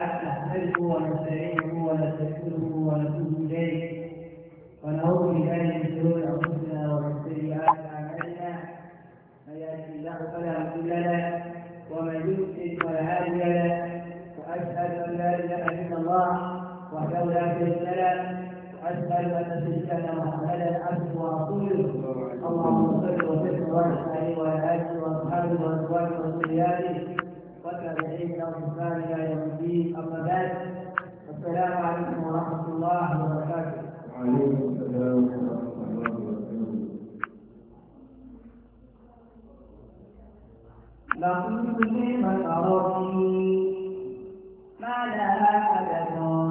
نحمده ونستعينه ونستغفره ونتوب اليه ونعوذ بالله من شرور انفسنا ومن سيئات اعمالنا من يهده الله فلا مضل له ومن يضلل فلا هادي له واشهد ان لا اله الا الله وحده لا شريك له واشهد ان سيدنا محمدا عبده ورسوله اللهم صل وسلم وبارك عليه وعلى اله واصحابه وازواجه وذرياته والتابعين لهم بإحسان إلى يوم الدين أما بعد السلام عليكم ورحمة الله وبركاته. وعليكم السلام ورحمة الله وبركاته. لكم من أراضي ما لها أبد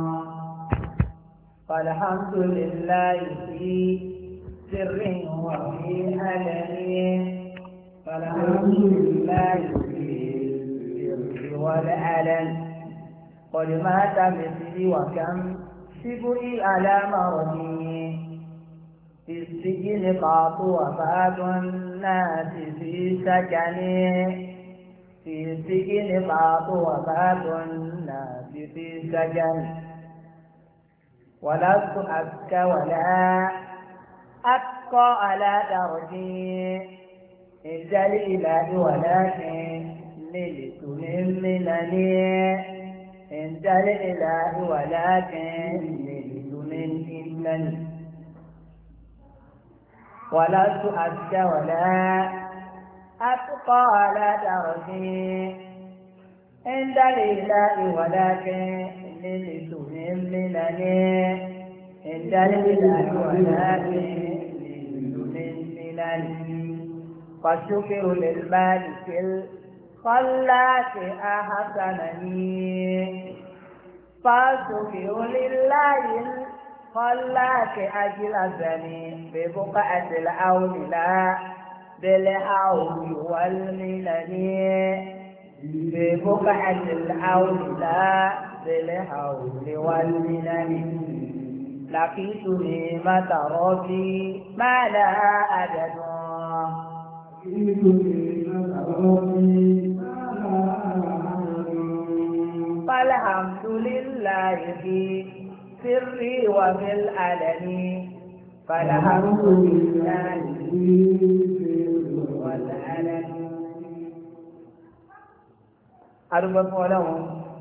فالحمد لله في سر وفي علن فالحمد لله والعلن قد مات مثلي وكم شبئي على مرضي في السجن قاط وفاة الناس في سكني في السجن قاط وفاة الناس في سكن ولست أبكى ولا أبقى على درجي عند الإله ولكن نلت من منني عند الإله ولكن نلت من منني ولست أبكى ولا أبقى على درجي عند الإله ولكن نلت من منني عند الإله ولكن نلت من منني فالشكر للمالك خلاك أحسنني فالشكر لله خلاك أجلسني ببقعة الأول لا بالحول والمنن ببقعة الأول لا بالحول والمنن لقيت نعمة ربي ما لها أجد فالحمد لله في سري وفي العلن فالحمد لله في سري والعلن adúpẹ́ fún Ọlọ́run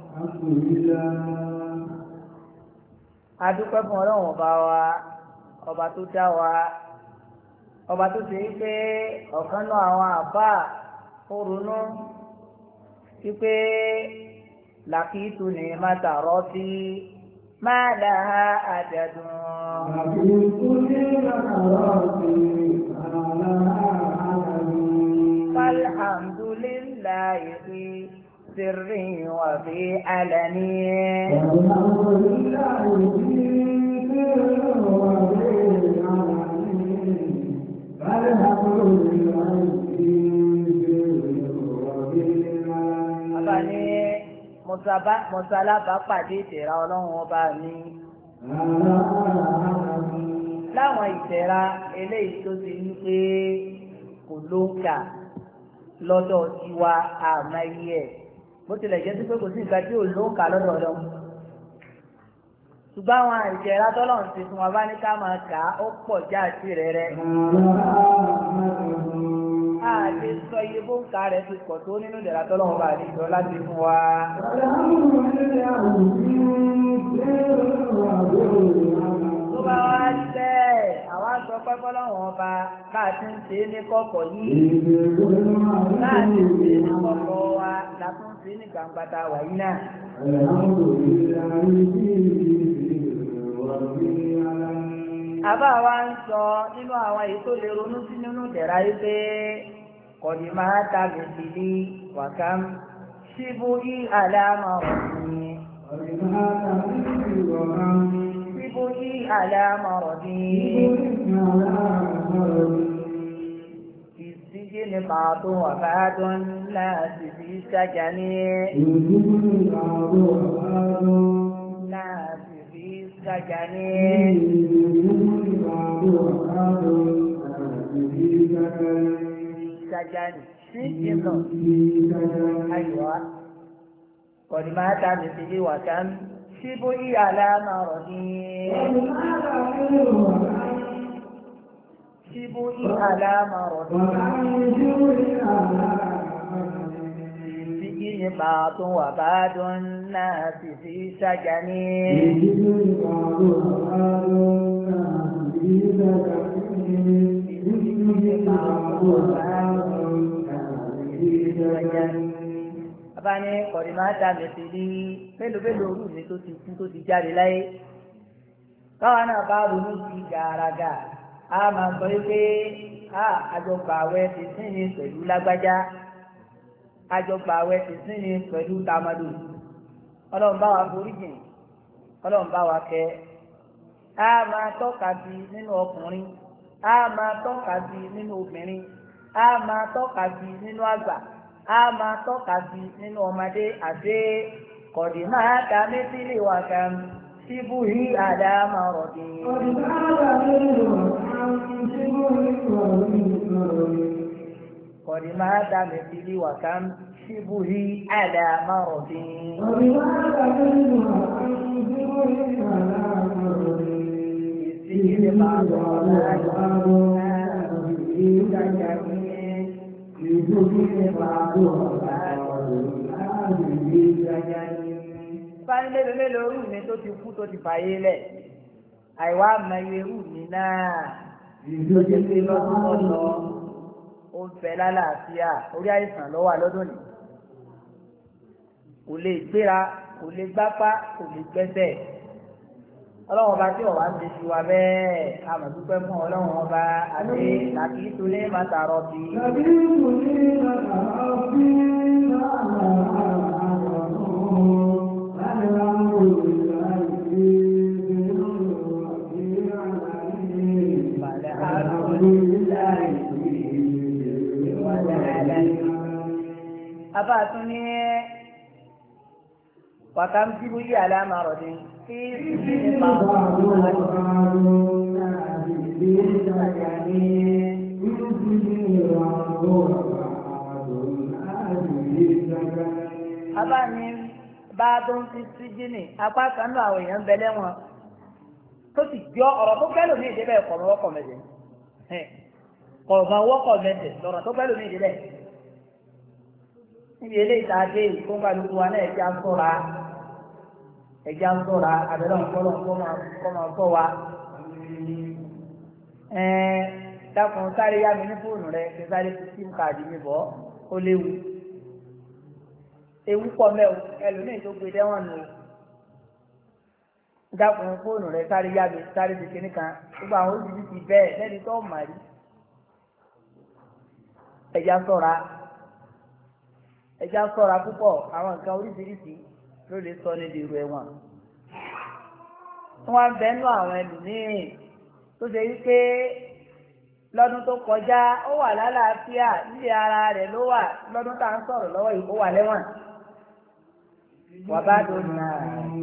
adúpẹ́ fún Ọlọ́run ọba tó dá wa ọba tó ṣe pé ọ̀kan náà àwọn àbá ó ronú wípé làkìtù ní mátàrọ́ sí máa dáhà àjẹ̀dùn. làkìtù ní mátàrọ́ sí máa dáhà àjẹ̀dùn. alhamdulillahi fi sirri wa fi alani. alhamdulillahi fi sirri wa fi Bàbá ní Mọ̀sálábà pàdé ìtẹ̀ra Ọlọ́run ọba mi. Láwọn ìtẹ̀ra eléyìí tó ti ní pé kò ló ń kà lọ́dọ̀ tiwa àmáyé ẹ̀. Bó tilẹ̀ jẹ́ sí pé kò sí nǹkan tí ò ló ń kà lọ́dọ̀ Ọlọ́run. Ṣùgbọ́n àwọn ìjẹ̀ra tọ́lọ́run ti fún wa bá ní ká máa kà á ó pọ̀ jáàtì rẹ̀. A lè sọ iye bóńkà rẹ̀ ti pọ̀ tó nínú ìjẹ̀ra tọ́lọ́run bá ní ìjọ láti fún wa. Tó bá wá tẹ́ àwa sọ pé fọ́lọ́run ọba láti ń ṣe é ní kọ̀kọ̀ yìí. Láti ń ṣe é ní kọ̀kọ̀ wa látún ń ṣe é ní gbàǹgbàtà wàyí náà. Àbá wa ń sọ nínú àwọn èyí tó lè ronú sí nínú ìdẹ̀ra yìí pé kọ̀dí máa tàbí sílí wàkám síbú yí àlámà ọ̀dún. Síbú yí àlámà ọ̀dún. Ìsíjìnì pàtó àbádọ́n láti fi ṣájà ní. Láti fi ṣájà ní. Ṣájà ní. Sí ìlọ. Ayọ̀ قد مات مثلي وكم شبهي على مرضي شبهي على مرضي في بعض وبعض الناس في سجني abáni kọ̀dìmáta mẹ́sìlí mélòó orú mi tó ti kú tó ti jáde láyé káwọn náà bá ronú sí gàràgà a máa sọ pé àjọgbà àwẹ̀ ti sìn ní pẹ̀lú lágbájá àjọgbà àwẹ̀ ti sìn ní pẹ̀lú tamadu ọlọ́run bá wa foríjìn ọlọ́run bá wa kẹ́ a máa tọ́ka sí nínú ọkùnrin a máa tọ́ka sí nínú obìnrin a máa tọ́ka sí nínú àgbà a máa tọ́ka sí nínú ọmọdé àti kọ̀dìmáta mẹ́sìlì wà kan síbú yí àdámà rọ̀dì. kọ̀dìmáta mẹ́sìlì wà kan síbú yí àdámà rọ̀dì. ìsìnkú máa ń bọ̀ Fáyín mélòó rú mi tó ti kú tó ti fàyè lẹ̀. Àìwá àmọye rú mi náà. Ló jẹ́ pé lọ́dún lọ́dọ̀ ó ń fẹ́ lálàáfíà orí àìsàn ló wà lọ́dún ni. Kò lè gbéra, kò lè gbápá, kò lè gbẹ́sẹ̀. Ọlọ́run ọba tí ọ̀wá ń ṣe sí wa bẹ́ẹ̀ àmọ̀dúpẹ́ fún ọlọ́run ọba àti làkì ìtòlé màtàrọ̀ bí. Abá tún ní wàkàmtí bóyá àlámà rọ̀dín. Abá ní bá tó ń fi síjìnì apá kan náà àwọn èèyàn ń bẹ lẹ́wọ̀n tó sì jọ ọ̀rọ̀ tó fẹ́ lómi ìdíbẹ̀ kọ̀ọ̀mọ̀ wọ́kọ̀ mẹ́jẹ̀ kọ̀ọ̀mọ̀ wọ́kọ̀ mẹ́jẹ̀ lọ́rọ̀ tó fẹ́ lómi ìdíbẹ̀ níbi eléyìí tá a dé ìfowópamọ́ wa náà ẹ̀jẹ̀ á sọ̀ra ẹ̀jẹ̀ á sọ̀ra àbẹ̀rẹ̀ ọ̀pọ̀lọ̀ kọ́ máa fọ́ wa dákun sáré yá mi ní fóònù rẹ kí sáré fi sim káàdì mi bọ́ ó léwu ewu pọ̀ mẹ́wò ẹlòmíì tó gbé dẹ́wọ̀n nù dákun fóònù rẹ sáré yá mi sáré fi kíní kan gbogbo àwọn oríṣiríṣi bẹ́ẹ̀ lẹ́ni tó mà rí ẹ̀jẹ̀ á sọ̀ra ẹja ṣọ́ra púpọ̀ àwọn nǹkan oríṣiríṣi ló lè sọ ní dèrò ẹ̀wọ̀n wọ́n ń bẹnu àwọn ẹlòmíín tó ṣe wípé lọ́dún tó kọjá ó wà lálàáfíà nílé ara rẹ̀ ló wà lọ́dún tá à ń sọ̀rọ̀ lọ́wọ́ yìí ó wà lẹ́wọ̀n wà bá dùn náà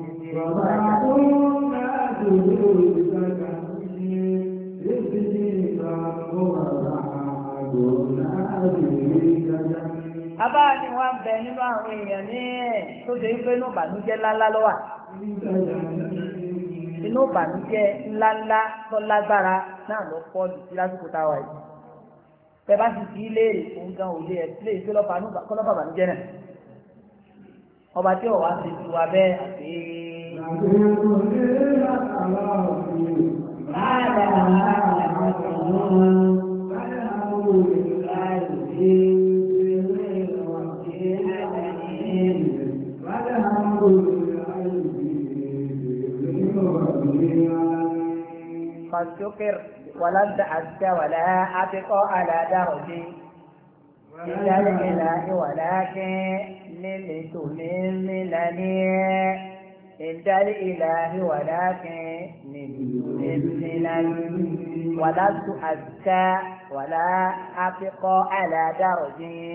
abá ni wọ́n bẹ nínú àwọn èèyàn ní tó ṣe wípé inú ìbànújẹ́ ńláńlá ló wà inú ìbànújẹ́ ńláńlá tó lágbára náà ló pọ̀ jù sí lásìkò táwa yìí pẹ bá sì fi léèrè òun gan òde ẹ sílé ìṣe kọlọpàá ìbànújẹ́ náà ọba tí ọwà ti tu wa bẹ́ẹ̀ àti. فالشكر ولن تعدى ولا أبقى على درجي إلا الإله ولكن لتملني عند الإله ولكن لتملني ولست أزكى ولا أبقى على درجي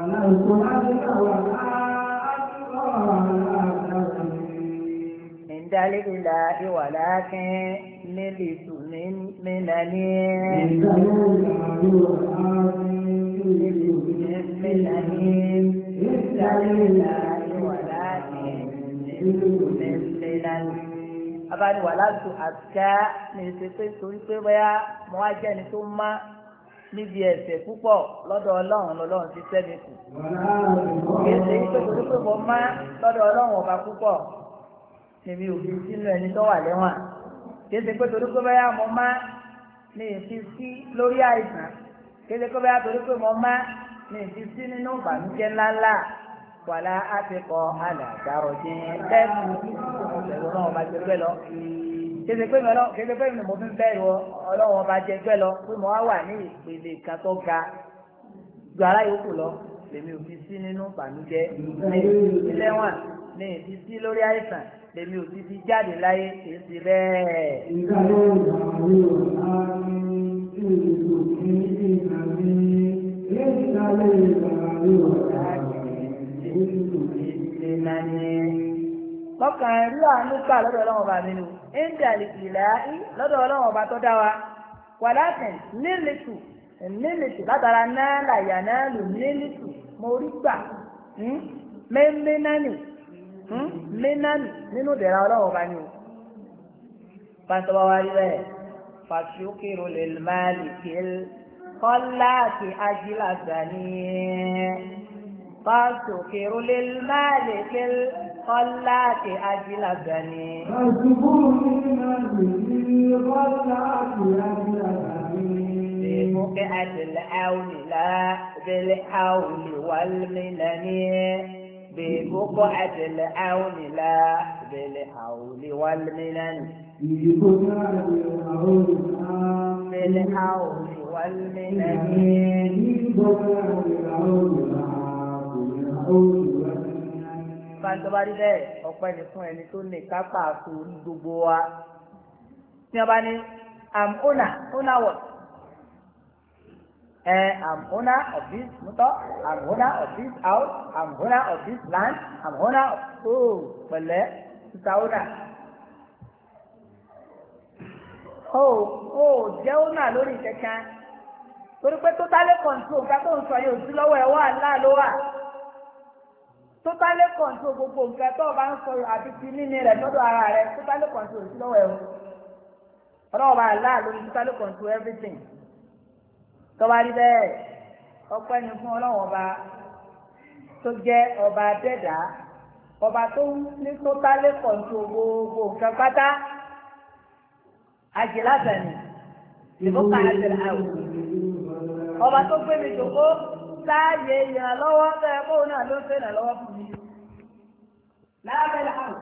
عند الإله ولكن لتملني lẹ́lẹ́ lánàá. Abáni wà láti àtúkà ní ìṣèpé torí pé bóyá mo wá jẹ́ ẹni tó má níbi ẹ̀ṣẹ̀ púpọ̀ lọ́dọ̀ Ọlọ́run ti sẹ́mi kù. Kì í ṣe pé torí pé mo má lọ́dọ̀ Ọlọ́run ọba púpọ̀ níbi òfin sínú ẹni tó wà lẹ́wọ̀n. Kì í ṣe pé torí pé bóyá mo má ní ìfisí lórí àìsàn. Kì í ṣe pé bóyá torí pé mo má ní ìfisí nínú ìbànújẹ́ ńláńlá. Wàlá àtikọ̀ àlàdàrọ̀ jẹ́ lẹ́nu ìṣòro náà ọba jẹ gbẹ́ lọ. Kéde pé mi mo fi bẹ́ẹ̀ wọ Ọlọ́run ọba jẹ gbẹ́ lọ pé mo wá wà ní ìpele kan tó ga ju ara yòókù lọ. Lèmi ò fi sí nínú ìbànújẹ́ ní ìlẹ́wọ̀n ní ìfisí lórí àìsàn lèmi ò fi jáde láyé kì í ṣe bẹ́ẹ̀. Mọ́kàn rí àánú gbà lọ́dọ̀ Ọlọ́run ọba mi nù. Íńdíàlì ìlàáhí lọ́dọ̀ Ọlọ́run ọba tó dá wa. Wàlákìn nílìtù látara náà làyà náà lò nílìtù mo rí gbà. Mẹ́nánì nínú ìdẹ̀ra Ọlọ́run ọba ni o. Pásítọ̀ wa rí bẹ́ẹ̀. Fàṣíkìrò lè máa lè kọ́lá àti ajílà sani. فاستكر للمالك الخلاق أجلسني ببقعة العون لا بالحول والمنن ببقعة العون لا بالحول والمنن بالحول والمنن Bàtọ́bá rí bẹ́ẹ̀ ọpẹ́ ni fún ẹni tó ní kápá àtòrí gbogbo wa. Tí wọ́n bá ní I'm owner what? I'm owner of this motor, I'm owner of this house, I'm owner of this land, I'm owner of pẹ̀lẹ́ títa owner. Jẹ́ owner lórí kẹ̀kẹ́. Torí pé totally control nǹkan tó ń sọ yóò sí lọ́wọ́ ẹ̀ wá ló wà. Totally control gbogbo nǹkan tó o bá ń sọ àti ti níní rẹ̀ lọ́dọ̀ ara rẹ̀ totally control sí lọ́wọ́ ẹ̀ o. Ọlọ́wọ́ bá lórí totally control everything. Tọ́ba rí bẹ́ẹ̀ ọpẹ́ ni fún Ọlọ́wọ́ ọba tó jẹ́ ọba dẹ́dà ọba tó ní totally control gbogbo nǹkan pátá. Àjẹ́ lásán ni ìbúkà àjẹ́ àwọn. Ọba tó gbé mi jòkó láàyè ìrànlọ́wọ́ bẹ́ẹ̀ kó náà ló ń ṣe ìrànlọ́wọ́ fún mi. Láàbẹ̀lẹ̀ àrùn.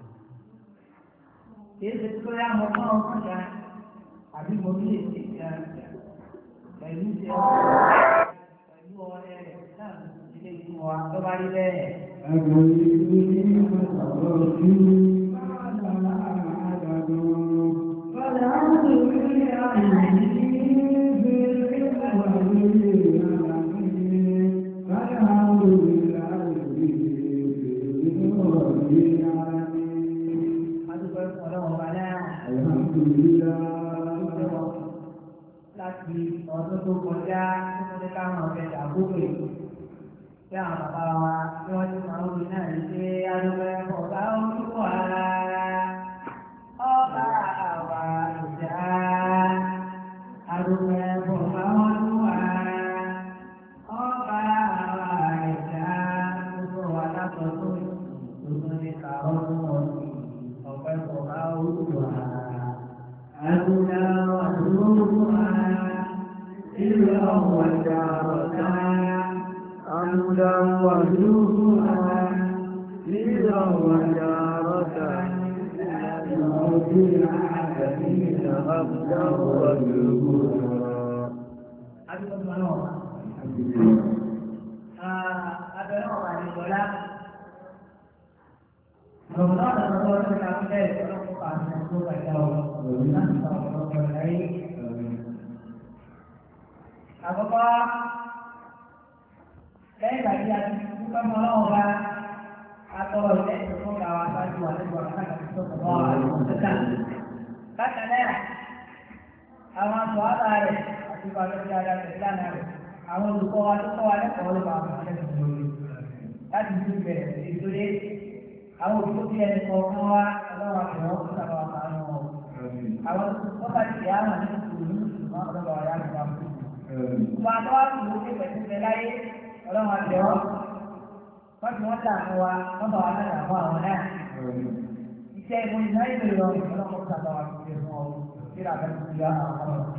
Kìí ṣe tó yá mọ fún ọmọ ìyá àbí mo ní èsì ìyá pẹ̀lú ìṣe pẹ̀lú ọ̀rẹ́ rẹ̀ náà ilé ìlú wa tó bá rí bẹ́ẹ̀. Ẹgbẹ̀rún ìlú ní ìlú ọ̀rọ̀ ìlú. Bọ́lá ń lò ní àyè yìí. Láti ọdún tó kọjá tó ní káwọn ọ̀fẹ́ dàgbòkè tí àwọn bàbá wa tí wọ́n ti máa ń wí náà ní pé adúgbẹ́ ọ̀gá orúkọ ara ọba àwa ìjà adúgbẹ́ ọ̀gá orúkọ ara ọba àwa ìjà gbogbo wa látọ̀ tó tuntun ní káwọn ọdún ọ̀fẹ́ ọ̀gá orúkọ ara. أدنى وجوهها إلا وجارتا أدنى وجوهها إلا وجارتا رب العالمين أبدا وجوهها Àkọ́kọ́ lẹ́yìn ìgbà tí a ti dúpẹ́ mọ́ ọlọ́run bá atọ́rọ̀ ilé ìtọ́jú àwọn aṣáájú àlejò àkàkà tó sọ̀rọ̀ àwọn ọ̀sẹ̀ta. Bákan náà, àwọn àtọ̀ àbá rẹ̀ àti ìpàdé ti ara rẹ̀ lánàá rẹ̀. Àwọn olùkọ́ wa tó kọ́ wa lẹ́kọ̀ọ́ ló bá àwọn akẹ́kọ̀ọ́ lórí láti fi bẹ̀rẹ̀ ìdúró àwọn òbí tó bí ẹni kọ̀ọ̀kan wá ọlọ́wà kẹwọ́ tó sábà wà kàn án wọn. àwọn tó bá ti yá mà ní ìlú ìṣùgbọ́n ọlọ́wà wà yá mi wá fún un. ìgbà tó wá sí ìlú pẹ̀lú pẹ̀lú láyé ọlọ́wà kẹwọ́ wọ́n ti wọ́n dààmú wa wọ́n bá wa náà dààmú àwọn náà. iṣẹ́ ìmọ̀ ìná ìlú ìrọ̀rùn ọlọ́wà sábà wà fún un wọn kí làbẹ́ tó yá àwọn ọ̀rọ̀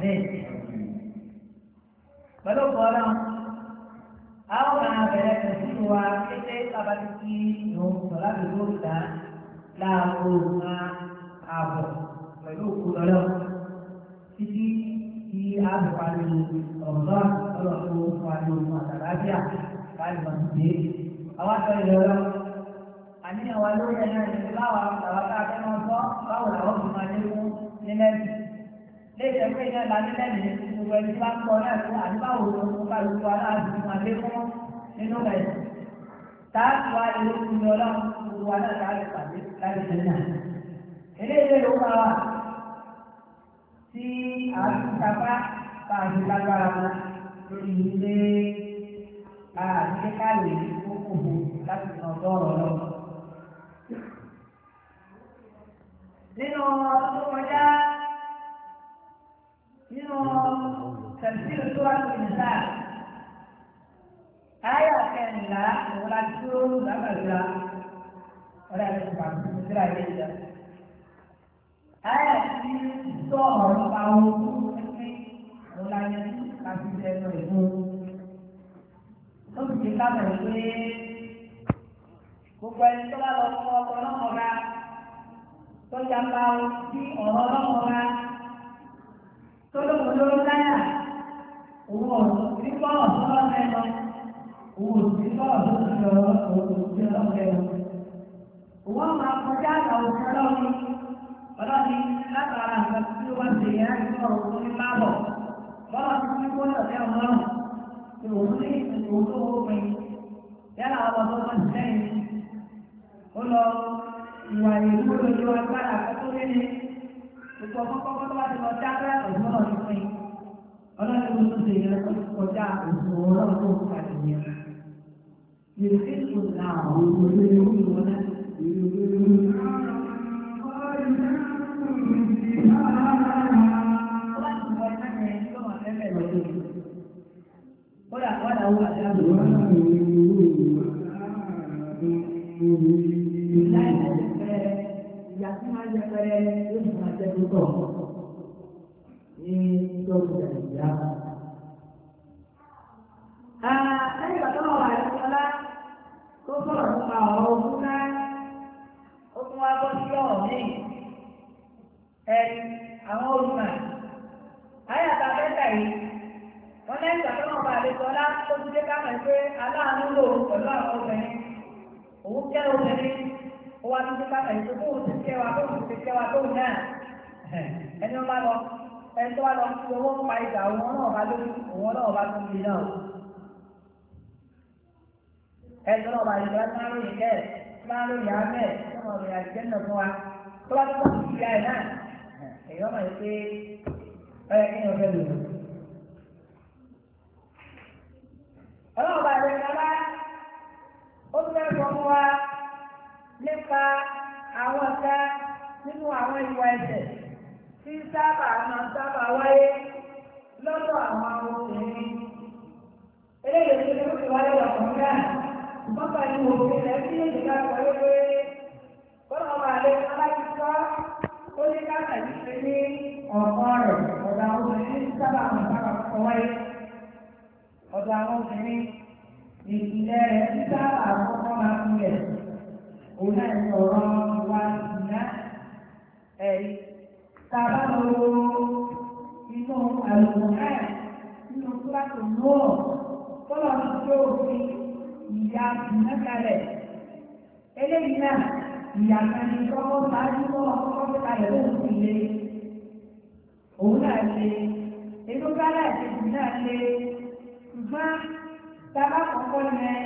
pẹ̀lú ọ̀pọ̀lọ́ àwọn àbẹ̀rẹ̀ pẹ̀lú wa kété kábàtìkì ìhòòhò sọ̀rọ̀ láti lóòrùn dá láàbò ààbọ̀ pẹ̀lú òkú lọ́lọ́ títí tí a bẹ̀ parí ọ̀rọ̀ ọlọ́run fún wa ní ohun àtàlábíà láti máa dé. àwọn àtọ́ ìrọ̀lọ́ àníyàn wa lórí ẹ̀yà ìrìn láwa làwọn tá a fẹ́ máa sọ báwo làwọn fi máa lékún nílẹ̀ léèṣẹ́ pé iná ìlànà lẹ́yìn gbogbo ẹni tí wọ́n ń kọ́ náà tó àdúgbò ló ń bá ìlú aláàbò máa lé fún nínú rẹ̀. táàtì wa ìlú ìlú ọlọ́run gbogbo wa náà láti pàdé láti ṣe náà. eléyìí ló máa wà tí àtúntàpá bá a ti lágbára wọn lórí ilé àdékáyè kókòbò láti nà ọ̀dọ́rọ̀ lọ. nínú ọdún tó kọjá nínú tẹ̀sílù tó wà lórí nìta ayé àkẹ́ńlá òun la dúró lágbàdúrà ọ̀rẹ́ àti ìpàdé ìdíra ilé ìjà ayé àti tó ọ̀rọ̀ nípa owó pínpín òun la yẹ láti ṣe ẹnu ìfún ó sì ti kábẹ̀ pé gbogbo ẹni tó bá lọ fún ọkọ̀ ọlọ́mọba tó yapa sí ọ̀rọ̀ ọlọ́mọba tolóhùn lóró láyà òun ọ̀sùn ní bọ́ọ̀ tó lọ́ọ́ lẹ́nu òun òsì ní bọ́ọ̀ tó ti lọ òun òsì lọ́ọ́ lẹ́nu. òun máa kọjá àwọn òsì ọlọ́ọ̀ni ọlọ́ọ̀ni látara nǹkan tí ó wá ń ṣèyí láti fún òun ní máàbọ̀ bọ́ọ̀ tó ní kó lọ́ọ̀tẹ́ ọmọrùn tí òun ní òun tó wó pin yálà ọmọ tó wọ́n ti lẹ́yìn ó lọ ìwà ìlú lójú agbára àkọ́kọ́ lẹ́ni gbogbo ọkọ̀ tó bá ti lọ dábẹ́ ọ̀dọ́ náà ti pín ọlọ́run tó ṣe yẹn tó kọjá òṣù ọlọ́run tó ń pàdé yẹn. Yorùbá ìṣòro náà àwọn olóyè orí wọn náà. Wọ́n ti wọ ẹ̀ka yẹn tó wà lẹ́fẹ̀ lọ́dún. Ó dà wọ́n dà wọ́n àti àbúrò wọn náà. Láì lẹ́sẹ̀ ìyá tí máa ń jẹ pẹ́rẹ́ yóò sì máa jẹ tó tọ̀ ní tọ́jú ìyá. Lẹ́yìn ìgbà tó wà ní ọlá tó sọ̀rọ̀ nípa ọ̀rọ̀ ogun náà, ó tún wá bọ́ sí ọ̀rọ̀ míì. Àwọn olùmọ̀ ayàtà mẹ́ta yìí, wọ́n lẹ́yìn ìgbà tó wà ní ọlá tó ti dé kámẹ́ pé aláàánú lòun pẹ̀lú àwọn obìnrin. Òun jẹ́ obìnrin. Ó wá ní sípà ẹ̀yìn tó kóhùn ti kẹwà tóhùn ti kẹwà tóhùn náà ẹni wọ́n bá lọ ẹni tó wá lọ sí owó pa ìjà òun náà bá lórí òun náà bá tún bí náà ẹni tó náà bá yẹ máa ń ròyìn kẹ́ máa ń ròyìn amẹ́ tó máa ròyìn àjẹ́ náà fún wa tó bá tó kọ́ sí ìyá ẹ̀ náà èyí wọ́n máa yẹ pé ọ̀yẹ́ kí ni ọ̀fẹ́ lò ó. ọlọ́run bá yẹ ká bá ó tún fẹ́ sọ fún wa nípa àwọn ọ̀gá nínú àwọn ìwà ẹ̀ṣẹ̀ tí sábà wáyé lọ́dọ̀ àwọn obìnrin. eléyìí tó ti wáyé ọ̀kan náà bọ́pá ní òfin rẹ̀ sí èdè ká sọ wípé bọ́lá ọba àlẹ́ aláìsọ́ ó ní ká tàbí ṣe ní ọ̀kan rẹ̀ ọ̀dọ̀ àwọn obìnrin tí sábà kọ́ wáyé ọ̀dọ̀ àwọn obìnrin ìpìlẹ̀ rẹ̀ tí sábà àkọ́kọ́ máa ń yẹ̀. Òun náà ní ọ̀rọ̀ ìwà ìná ẹ̀rí. Tàbá lọ inú àlùkò náà nínú kíláàsì náà kọ́lọ̀ ní tí ó fi ìyá ìná kalẹ̀. Eléyìí náà ìyá kan ní kọ́kọ́ sáájú kọ́kọ́ fi kalẹ̀ lóhùn sí ilé. Òun náà ṣe ètò kálẹ̀ àti náà ṣe ṣùgbọ́n tàbá kọ́kọ́ yẹn.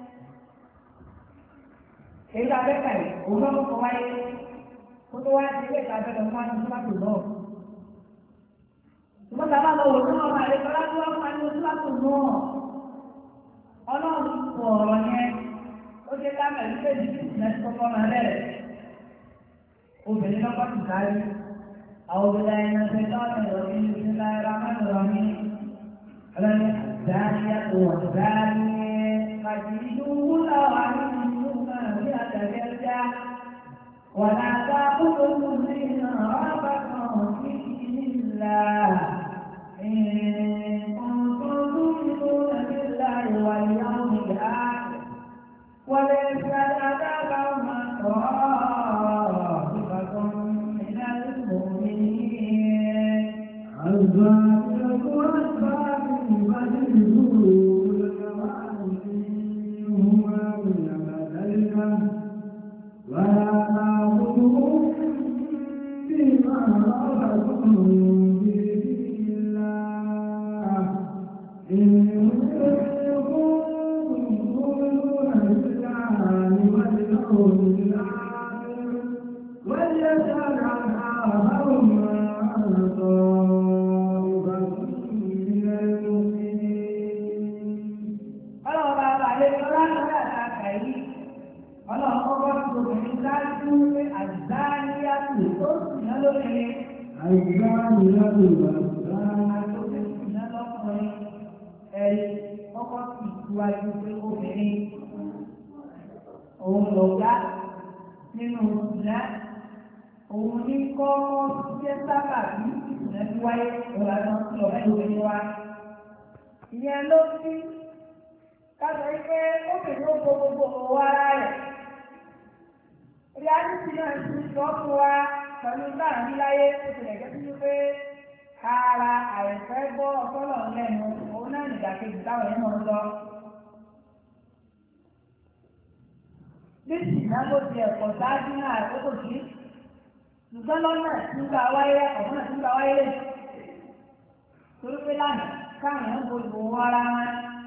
Èyí tó abẹ́ka yìí, òun náà kọ́ wáyé, kó tó wáyé ti ilé ìtajà lọ fún wa ní sípàtò náà. Ṣùgbọ́n tá a bá lọ wò ní ọmọ àlejò láti wá fún wa ní sípàtò náà. Ọlọ́run kọ ọ̀rọ̀ yẹn ó jẹ́ ká mẹ́rin pé ní ìsìnlẹ̀ kọ́kọ́ máa bẹ̀rẹ̀ obìnrin lọ́kọ́ ti kárí àwọn obìnrin ẹ̀yàn ṣe lọ́ọ̀nà ìrọ̀lẹ́ ní ìsinmi ara mẹ́rin ní ọlọ́ni dáníyà tó wà dáníyà kàdìdú wúlò àwọn ìlú máa rí àtàgẹ́jà wà látà kúrò lórí náà ọ̀bà kan sí ìlà واليوم الآخر وليس العذاب طائفة من المؤمنين الزانية والزاني فاجلدوا منهما كل ذلك ولا تأخذكم بما رأتكم بدين الله إن وليسأل عن آبائهم طائفة من المؤمنين. ọlọ́run bá wà lé ọlọ́run àtàkà yìí ọlọ́run kọ́kọ́ tó obìnrin dájú pé àzáníyàtò tó sì ná lóbìnrin. àzáníyàtò àtòkè sì ná lọ́kùnrin ẹ̀rí kọ́kọ́ sì síwájú pé obìnrin òun lọ̀gá nínú ìlà òun ní kọ́kọ́ jẹ́ sábà bí ìsìnlẹ̀ tí wáyé ìlànà tí ọ̀rẹ́ ìròyìn wa. ìyẹn ló fi kájọ pé ó bèrè ó gbogbo owó ara rẹ̀. reality náà ti sọ fún wa pẹ̀lú láàrin láyé ó ti lẹ̀gẹ́ sí pé ara àìfẹ́ gbọ́ ọpọlọ lẹ́nu òun náà nìdàkejì táwọn ẹ̀ náà lọ. Bísí náà ló ti ẹ̀kọ́ sáájú náà àkókò sí. Ṣùgbọ́n lọ́nà tí ń gba wáyé ọ̀gbọ́n tí ń gba wáyé lè. Torí pé lánàá káwọn èèyàn gbogbo wọn ara wọn.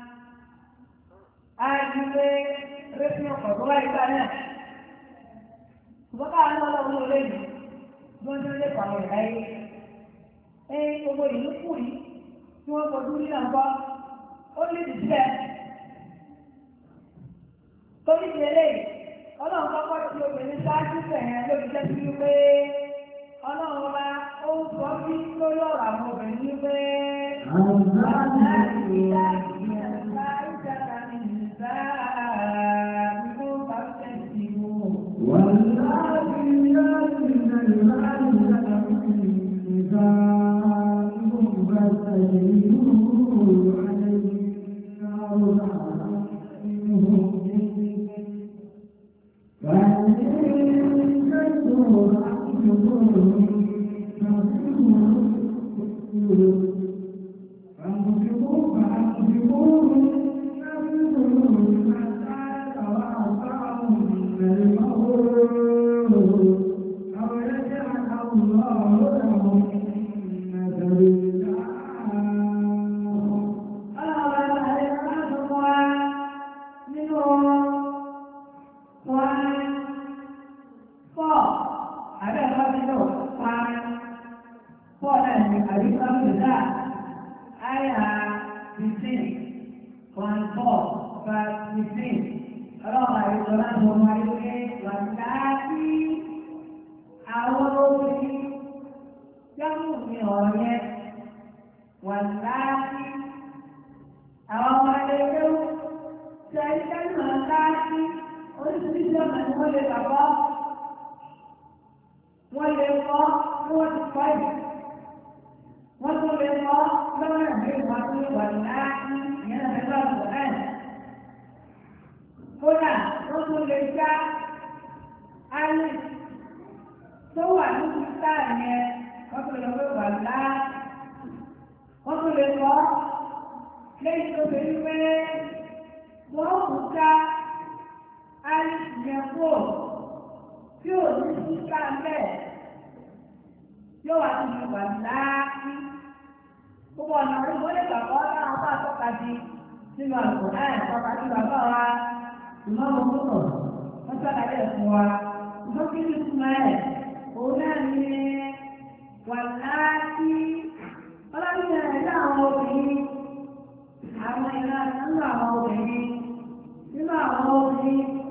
A rí pé rétí ọkọ̀ tó wáyé gbà náà. Ṣùgbọ́n káwọn náà lọ́wọ́ ló lè yìí. Bí wọ́n ti ń lè pàwọn ìlà yìí. Gbogbo ìlú kù yìí tí wọ́n fojú rí náà gbọ́. Ó lè dì sílẹ̀. Torí ti eléyìí. Ọlọ́run kọ́kọ́ tí obìnrin ṣáájú bẹ̀rẹ̀ lóbi jẹ́ sí wípé ọlọ́run bá ó ń sọ bí lórí ọ̀rọ̀ àwọn obìnrin wípé ọ̀nà ìyá ìyàgbá ìjàgbá ní ìgbà ìlú bá tẹ̀sí wò. wọ́n láti yá ìgbà ìlà ìjàgbá ní ìgbà ìlú bá tẹ̀sí wò.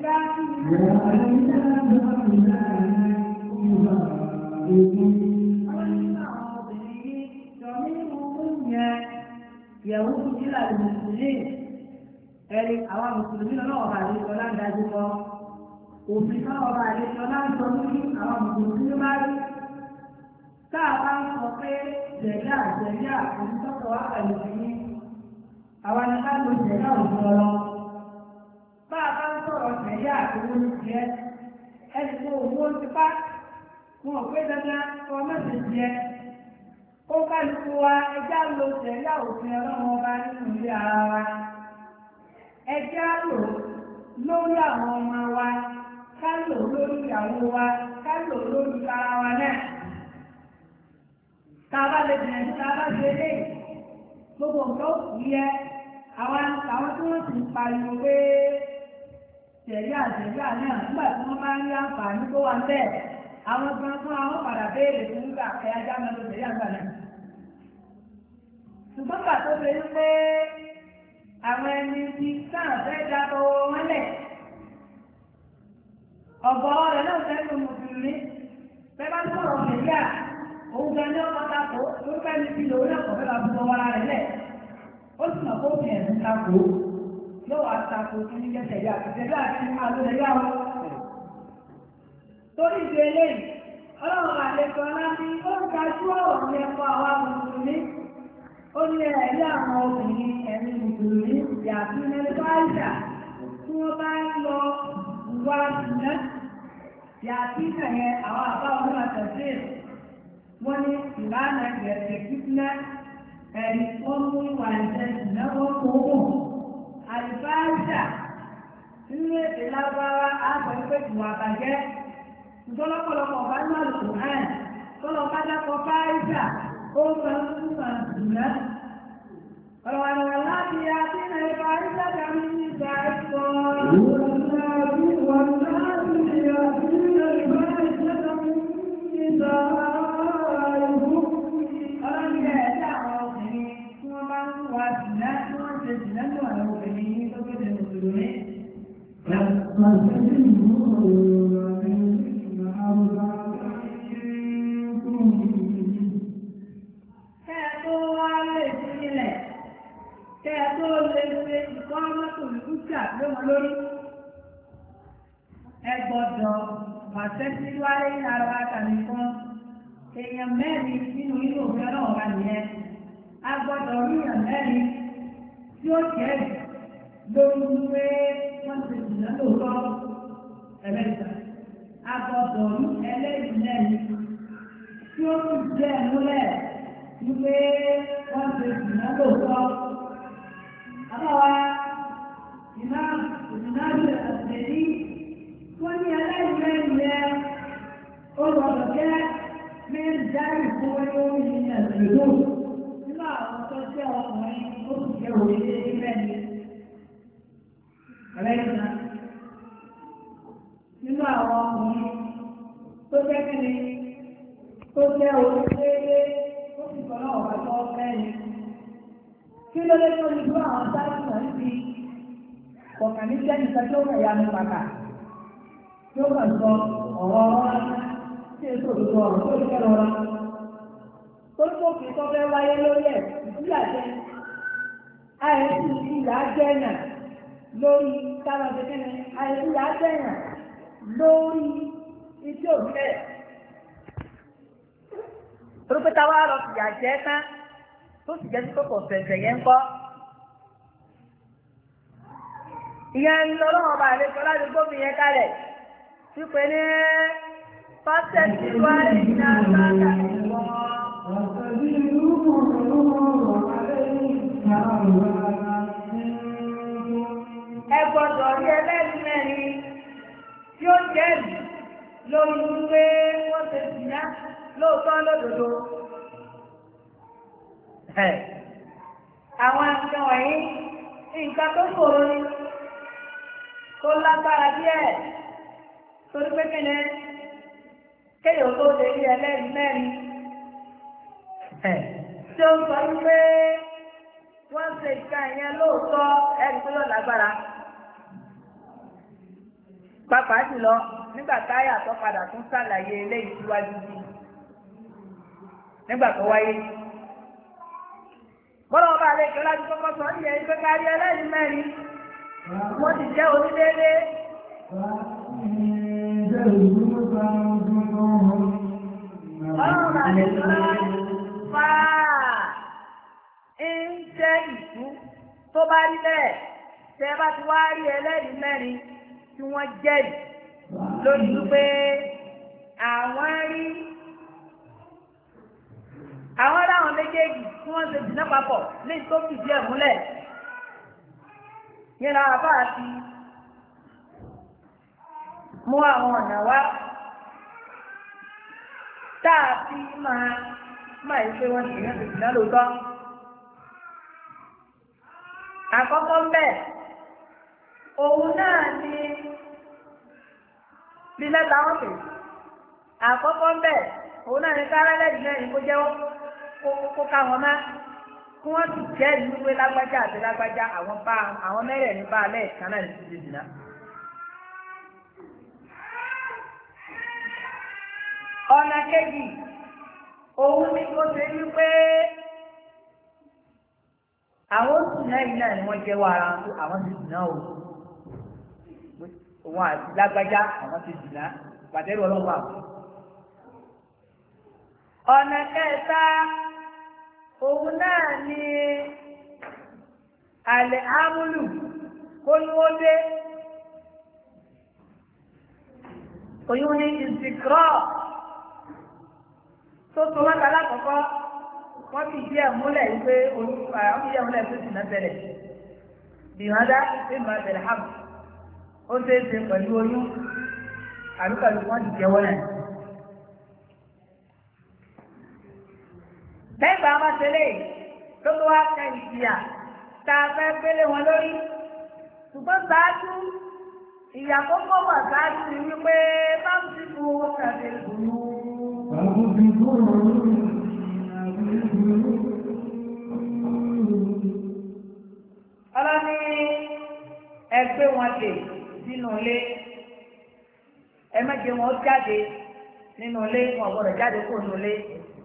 Yẹ̀wù nílà ìmùsùlùmí ẹ̀rí àwọn mùsùlùmí náà ọba àlejò láńdájú kọ́ òfin náà ọba àlejò láńsọ lórí àwọn mùsùlùmí máa rí táà bá ń sọ pé jẹ̀yà òṣìṣọ́kọ̀ wá pẹ̀lú ìní àwọn ẹ̀ka ló jẹ̀yà òṣìṣọ́ lọ bá a bá ń sọ̀rọ̀ jẹ̀yà owó ní jẹ́ ẹni tó owó ti pa wọn ò pé dandan kọ́ mẹ́sẹ̀ jẹ́ ó kálukú wa ẹjá lo jẹ̀yà òfin ọlọ́run ọba nínú ilé ara wa ẹjá lò lórí àwọn ọmọ wa ká lò lórí ìyàwó wa ká lò lórí ara wa náà tá a bá lè gbìyànjú tá a bá ṣe lé gbogbo nǹkan ó kù yẹ àwọn tí wọ́n ti ń pariwo pé jẹ̀yà náà nígbà tí wọ́n bá ń rí àǹfààní tó wà ń bẹ̀ àwọn gan fún àwọn padà béèrè fún gbà pé ajá máa lo jẹ̀yà gbà náà ṣùgbọ́n gbà tó ṣe ń pé àwọn ẹni tí sáà fẹ́ da tọwọ́ wọn lẹ̀ ọ̀gọ́ rẹ̀ náà sẹ́nu mùsùlùmí bẹ́ẹ̀ bá sọ̀rọ̀ jẹ̀yà òun gan ní ọkọ̀ tako lórúkọ ẹni tí lòun náà kọ̀ fẹ́ bá fún ọwọ́ ara rẹ̀ lẹ̀ ó sì mọ̀ fóònù ẹ̀sìn tako yóò wá tako kí ní jẹ́ jẹ̀yà jẹ̀yà àti àlùjẹ̀yà wọn. torí ìdí eléyìí ọlọ́run àlejò ọlá ní ó ń gajú ọ̀rọ̀ ní ẹ̀kọ́ àwa mùsùlùmí ó ní ẹ̀rí àwọn obìnrin ẹ̀mí mùsùlùmí yàtí mẹ́lẹ́kọ́ àìsà tí wọ́n bá ń lọ wá sílẹ̀ yàtí kẹ̀yẹ àwọn àbá ọdún àtẹ̀sí wọ́n ní ìlànà ìrẹsẹ̀ kíkúnná ẹ̀rí wọ́n mú ìwà ìjẹ́ ìnáwó owó àlùfáàṣà nínú èdè lágbára àgbẹ̀ pé ìwà àbàjẹ́ ìjọlọ́pọ̀lọpọ̀ ọ̀bá ní àlùkò náà tọ́lọ̀ bá dákọ̀ fáìṣà ó máa ń tún máa dùn náà. ọ̀rọ̀ àlọ́ láti ya sí ilẹ̀ fáìṣà dàmí ní ìgbà ẹ̀kọ́ Àtẹ́síwáyé ní ara àtàlẹ́ kan, èèyàn mẹ́rin nínú inú òfin ọlọ́run bá nìyẹn. A gbọ́dọ̀ rí èèyàn mẹ́rin tí ó jẹ́ lórí pé wọ́n ti dìnnà lóòótọ́ ẹlẹ́gbà. A gbọ́dọ̀ rí ẹlẹ́rìí mẹ́rin tí ó tún jẹ́ múlẹ̀ wípé wọ́n ti dìnnà lóòótọ́. Àbáwá ìmáàmù àtẹ̀lí wọ́n ní aláìlẹ́yìn rẹ̀ ó lọ́dọ̀ jẹ́ mẹ́rìndínláàrí fún olórí ìrìnà ìlú nínú àwọn tó jẹ́ ọkùnrin ó sì jẹ́ òrèlé mẹ́rin ẹlẹ́yìnà nínú àwọn ọkùnrin tó jẹ́ kẹ́ni tó jẹ́ òrèlé ó sì kọ́ náà wà lọ́ mẹ́rin kí ló lé tó ní fún àwọn sáyẹ̀nsì náà ti kọ̀ọ̀kan ní jẹ́ nìkan tó kẹ̀yà ní pàkà yóò kàn sọ ọ̀rọ̀ ọ̀rọ̀ tí èso òdòdó ọ̀rọ̀ tó lè kẹ́rọ ọ̀rọ̀ tó tó kì í tọ́ fẹ́ wáyé lórí ẹ̀ ìdílé àjẹ́ àìsí ìlà àjẹ́yà lórí táwọn akẹ́kẹ́ni àìsí ìlà àjẹ́yà lórí iṣẹ́ òbílẹ̀ torípétà wà lọ fìyà jẹ́ tán tó sì jẹ́ sí kókò fẹ̀fẹ̀ yẹn ń kọ́ ìyẹn lọ́wọ́ ọba àlejò ládùúgbò mi yẹn kálẹ̀ sípè ní pásítẹ̀tì wá ní àgbàdà ìwọ̀n. Ẹ gbọ́dọ̀ rí ẹlẹ́rìí mẹ́rin tí ó jẹ́rìí lórí wípé wọ́n ṣe jìnnà lóòótọ́ lódodo. Àwọn nǹkan wọ̀nyí nǹkan tó ṣòro ni tó lágbára díẹ̀ torí pé kíni kéèyàn tó lè rí ẹlẹ́rìí mẹ́rin tí ó ń sọ wípé wọ́n ṣe ìka ìyẹn lóòótọ́ ẹ̀rí tó yọ̀ lágbára. pàápàá jùlọ nígbà táyà tó padà tún ṣàlàyé eléyìí síwájú sí nígbà tó wáyé. bọ́lá ọba àlejò láti kọ́kọ́ sọ ní ẹni pé kárí ẹlẹ́rìí mẹ́rin wọ́n ti jẹ́ onídéédé. ọlọ́run àlejò fà ń jẹ́ ìtú tó bá rí bẹ́ẹ̀ tẹ́ bá ti wá rí ẹlẹ́rìí mẹ́rin tí wọ́n jẹ́rìí lórí wípé àwọn láwọn méjèèjì tí wọ́n ṣe jìnnà papọ̀ ní tó fìdí ẹ̀ múlẹ̀ yẹn làwọn bá ti mú àwọn ọ̀nà wá tá a fi máa yí pé wọ́n ṣe yẹn ṣe jìnnà lóòótọ́. àkọ́kọ́ ń bẹ̀ òun náà ni bí mẹ́ta wọn pè àkọ́kọ́ ń bẹ̀ òun náà ni kárẹ́lẹ́dì mẹ́rin kó jẹ́wọ́ kó ká wọn má kí wọ́n sì jẹ́ ìlú pé lágbájá àti lágbájá àwọn mẹ́rẹ̀ẹ̀rin bá alẹ́ ìkan náà ní ti dìnnà. ọ̀nà kejì òun ni kó ṣe wí pé àwọn oṣù náà yìí náà ni wọ́n jẹ́wọ́ ara wọn tó àwọn ti dìnnà o òun àti lágbájá àwọn ti dìnnà pàtẹ́rù ọlọ́wọ́ àwọn. ọ̀nà kẹta òun náà ni àlẹ́ ámúlù kólúwódé oyún ní ìsìnkírọ́ tó tó wákà lákọ̀ọ́kọ́ wọ́n fi díẹ̀ múlẹ̀ yìí pé wọ́n fi díẹ̀ múlẹ̀ tó sì náà tẹ̀lẹ̀ bìhádá ṣé máa tẹ̀lẹ̀ hàbù ó ṣeé ṣe pẹ̀lú oyún àbíkàlù wọn ti jẹ́wọ́ náà. lẹ́gbà wọn tẹ́lẹ̀ tó tó wá kẹ́ ìjìyà tá a fẹ́ gbélé wọn lórí ṣùgbọ́n ṣáájú ìyà kókó wà ṣáájú ni wípé bá ń ti fún owó kàdé ìgbòho. ọlọ́ni ẹgbẹ́ wọn dè sínú ilé ẹ má jẹ́ wọn jáde nínú ilé wọn gbọ́dọ̀ jáde kó nínú ilé.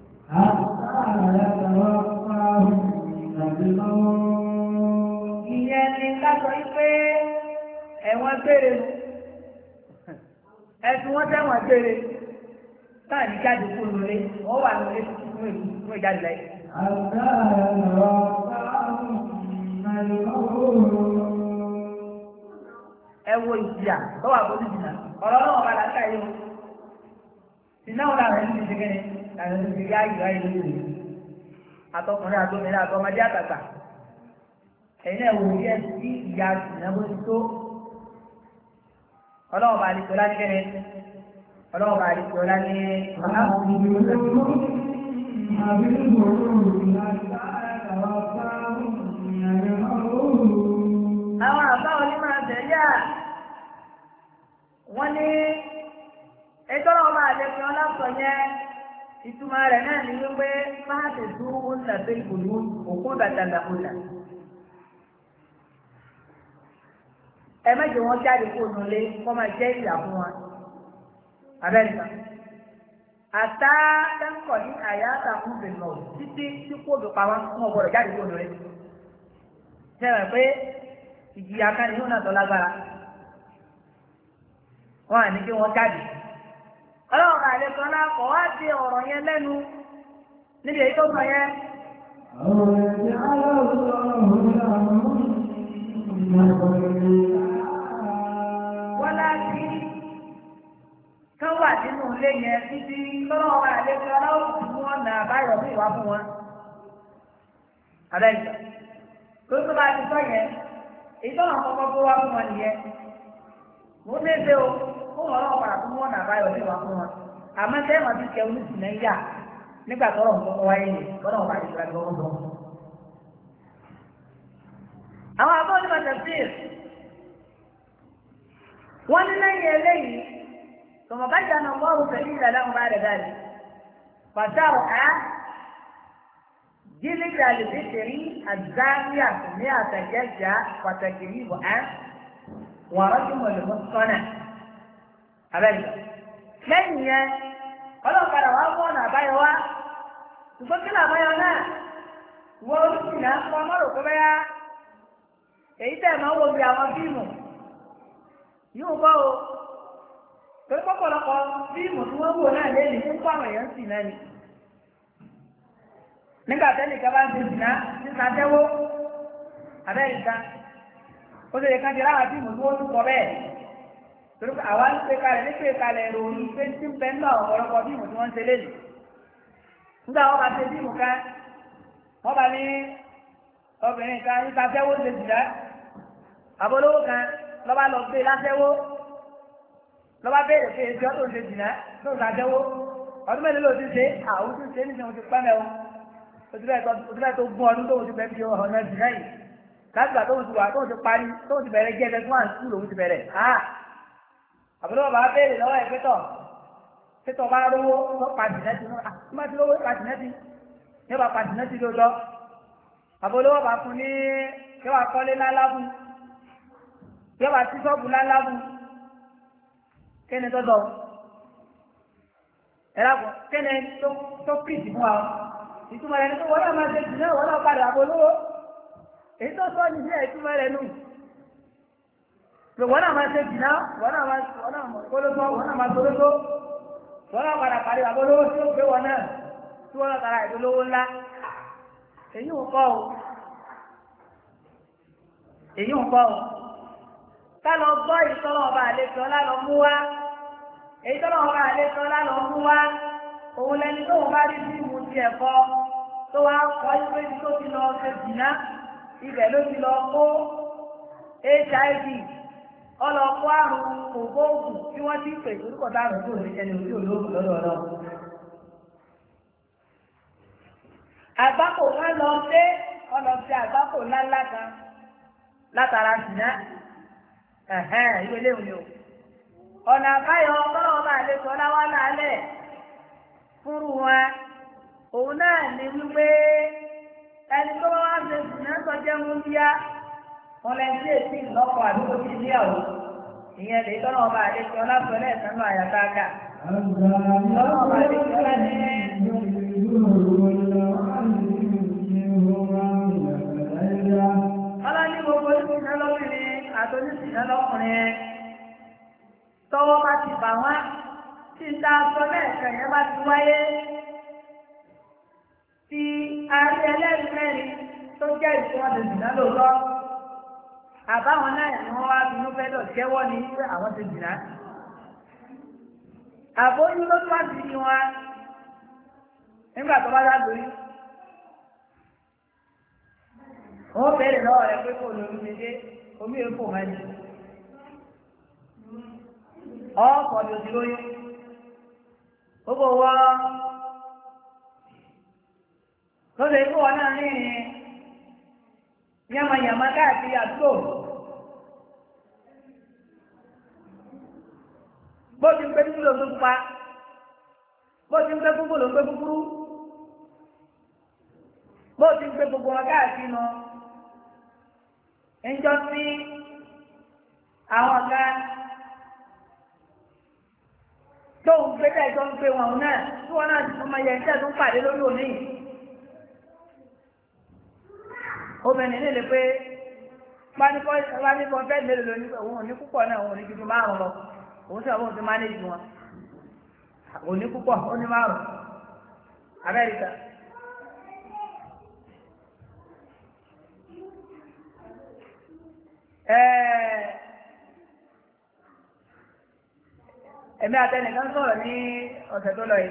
ìyẹn ni ká sọ pé ẹ̀wọ̀n gbére ẹ̀sùn wọn tẹ̀wọ̀n gbére táà ní jáde kó nínú ilé wọ́n wà nínú ilé fún ìjáde láyé. ẹ wo ìjìyà tó wà bójú jìnnà ọ̀rọ̀ náà wà láńkà yìí o ìnáwó làwọn ẹni ti ṣe kẹ́ni làwọn ẹni ti rí ayé ayé lórí àtọkùnrin àtọmọdé àtọmọdé àtàtà ẹ̀yin náà wò ó yẹ sí ìyá ìnáwó ti tó ọlọ́wọ́ bá lè tó láti kẹ́ni ọlọ́wọ́ bá lè tó láti àwọn àbá onímọ̀ àtẹ̀yà wọ́n ní ẹjọ́ náà máa lè fi ọlọ́sọ̀ yẹn ìtumọ̀ rẹ̀ náà ní wípé máa tẹ̀sí owó nàbẹ́ ìbòlú òkú bàtàlà ọ̀là. ẹ mẹ́jọ wọn jáde kó nulẹ̀ kọ́ máa jẹ́ ìyà fún wọn. abẹ́rẹ́ àtà tẹ́ńkọ̀ ní àyà àtàkùn bẹ̀rẹ̀ títí tí kò dùn pa wọn fún ọgbọ́dọ̀ jáde kó nulẹ̀. sẹ́wọ̀n pé ìjìyà kan ní yóò náà tọ́ lágbára wọn à ní kí wọ́n jáde. ọlọ́run àlejò ńlá kọ̀ wá sí ọ̀rọ̀ yẹn lẹ́nu níbi èyí tó sọ yẹn. wọ́n láti kán wà nínú ilé yẹn títí lọ́wọ́ àlejò ọlọ́run tí wọ́n nà báyọ̀ sí ìwà fún wọn. abẹ́yẹ tó tó bá ti sọ yẹn èyí tó hàn kọ́kọ́ kó wá fún wọn nìyẹn. mo ní ṣe o kó wọn lọ́wọ́ padà fún wọn nà báyọ̀ sí ìwà fún wọn. àmọ́ sẹ́yìn wọn ti kẹ́ oníṣìí náà yá nígbà tọ́rọ̀ ń kọ́kọ́ wáyé yẹn gbọ́dọ̀ wọn bá ti sọ àgbẹ̀ wọn bọ̀. àwọn àbọ̀ onímọ̀ tẹ̀síìr wọ́n ní lẹ́yìn eléyìí tọmọ bá jà náà wọ́n tẹ̀lé ìlànà ọba rẹ̀ dáadé pàṣẹwò á jílíkì àlùfíṣẹ̀rí àzáníà ní àtẹ̀jẹ́jà pàtàkì yìí wọ̀ á wọ́n rọ́jú mọ̀lẹ́mọ́ sọ́nà abẹ́rẹ́ lẹ́yìn yẹn ọlọ́kadà wá fún ọ̀nà àbáyọ wá ṣùgbọ́n kí làbáyọ náà wọ́n oríṣìí kọ́ mọ́rò kó bẹ́yà èyí tẹ̀ máa ń wo bí àwọn fíìmù yóò bọ́ o torí pọ́pọ́lọpọ̀ fíìmù tí wọ́n wò náà lẹ́yìn fún fún àwọn èèyàn sì náà ni nígbà tẹ́lẹ̀ ká bá ń ṣe jìnnà nígbà tẹ́wọ́ abẹ́rẹ́ ó lè ká di láwọn fíìmù tí wọ́n tún kọ bẹ́ẹ̀ torí àwa ń pè kalẹ̀ ní pè kalẹ̀ ròyìn pé tí ń bẹ náà ọ̀pọ̀lọpọ̀ fíìmù tí wọ́n ń ṣe lẹ́yìn nígbà wọ́n bá ṣe fíìmù ká wọ́n bá ní obìnrin kan nípa tẹ́wọ́ ṣe jìnnà àbólówó kan lọ́ba lọ gbé láṣẹ́wó lọ́ba béèrè pé èsì ọ̀tún ṣe jìnnà tó ń ṣàṣẹ́wó ọdún mélòó ló ti ṣe àwọn tó ń ṣe níṣẹ́ wọn ti pẹ́ mẹ́wọ́ òtúbẹ̀ tó gún ọdún tóun ti bẹ̀rẹ̀ fi ọ̀nà jìnnà yìí látìgbà tóun ti wà tóun ti parí tóun ti bẹ̀rẹ̀ jẹ́ fún àǹtí lòun ti bẹ̀rẹ̀ àbúrò bá béèrè lọ́wọ́ ẹ̀ pétọ̀ bá rówó lọ́ pàṣínẹ́tì náà má ti rówó pàṣínẹ́tì yóò bá pàṣínẹ́tì lóòótọ́ àbúrò bá fún ní yóò bá kọ́lé lálábù yóò bá tí sọ́ọ̀bù lálábù kéne tó dọ̀ ẹ̀rọ kéne tó pìtì fún wa ìtumọ̀ rẹ̀ ní pé wọ́n náà máa ṣe jù náà wọ́n náà padà àbólówó èyí tó sọ ní sí ìtumọ̀ rẹ̀ nù pé wọ́n náà máa ṣe jù náà wọ́n náà máa kólótó wọ́n náà máa kólótó wọ́n náà padà parí àbólówó tí ó gbé wọn náà tí wọ́n náà tara ìdólówó ńlá èyí ń kọ́ o ká lọ gbọ́ ìtọ́lọ́ ọba àlejò ọlá lọ mú wá èyí tọ́lọ́ ọba àlejò ọlá lọ mú wá òun lẹni tó bá rí sí ìmú ti ẹ̀kọ́ tó wá kọ́ ìwé tó ti lọ ṣe jìnnà ibẹ̀ ló ti lọ kó HIV ọlọ́kọ́ àrùn ògbóògùn tí wọ́n ti pè orúkọ dáàbò tó ní ẹni orí olóògùn lọ́dọ̀ ọlọ́run. àgbákò wọn lọ sí ọlọ́sí àgbákò ńláńlá kan látara jìnnà ìwé léwu ni o ọ̀nà àbáyọ ọlọ́wọ́ bá lè sọ láwá lálẹ́ fúru wọn òun náà ní wípé ẹni tó bá wá ṣe jìnnà sọjẹ́ mú bíá wọn lẹ́ni tí èsì ìlọ́kọ̀ àdúgbò ti níyàwó ìyẹn lè tọ́nà ọba àlejò ọlásọ̀lẹ̀ ìsánú àyàtáàkà tọ́nà ọba àlejò ọlá ní ọlá ní gbogbo ìsìnà lọ́bìnrin àtòníṣìnà lọ́kùnrin tọ́wọ́ bá ti bà wọ́n tí ń ta aṣọ lẹ́ẹ̀kan yẹn bá ti wáyé tí arí ẹlẹ́rìí mẹ́rin tó jẹ́ ìfowópamọ́ ìsìnà lóòótọ́ àbáwọn náà ni wọ́n wá bínú fẹ́ lọ jẹ́wọ́ ní pé àwọn ti jìnnà àbóyún ló tó wá sí wọn nígbà tó bá dá lórí wọ́n bẹ̀rẹ̀ lọ́wọ́ rẹ̀ pé kò lórí méje omi èkó mẹ́jì ọkọ̀ ni òsì lóyún gbogbo wọn lọ́sẹ̀ ikú wọn náà ní yamayama káàkiri àdúgbò bó ti ń gbé dúdú ló ń gbé pupa bó ti ń gbé gbogbo ló ń gbé kúkúrú bó ti ń gbé gbogbo wọn káàkiri nù ẹjọ́ sí àwọn ọ̀gá tó ń gbé ẹjọ́ ń gbé wọn náà tí wọn náà ti fún ọmọ yẹn tí ẹ̀ tó ń pàdé lórí òní obìnrin nílé pé pánikọ́ fẹ́ mélòó lóní òun ò ní púpọ̀ náà òun ò ní ju 5 lọ òun sì àwọn ti mánéjì wọn ò ní púpọ̀ ó ní 5 Amẹ́ríkà. Ẹ̀mí àtẹnìkan sọ̀rọ̀ ní ọ̀sẹ̀ tó lọ yìí.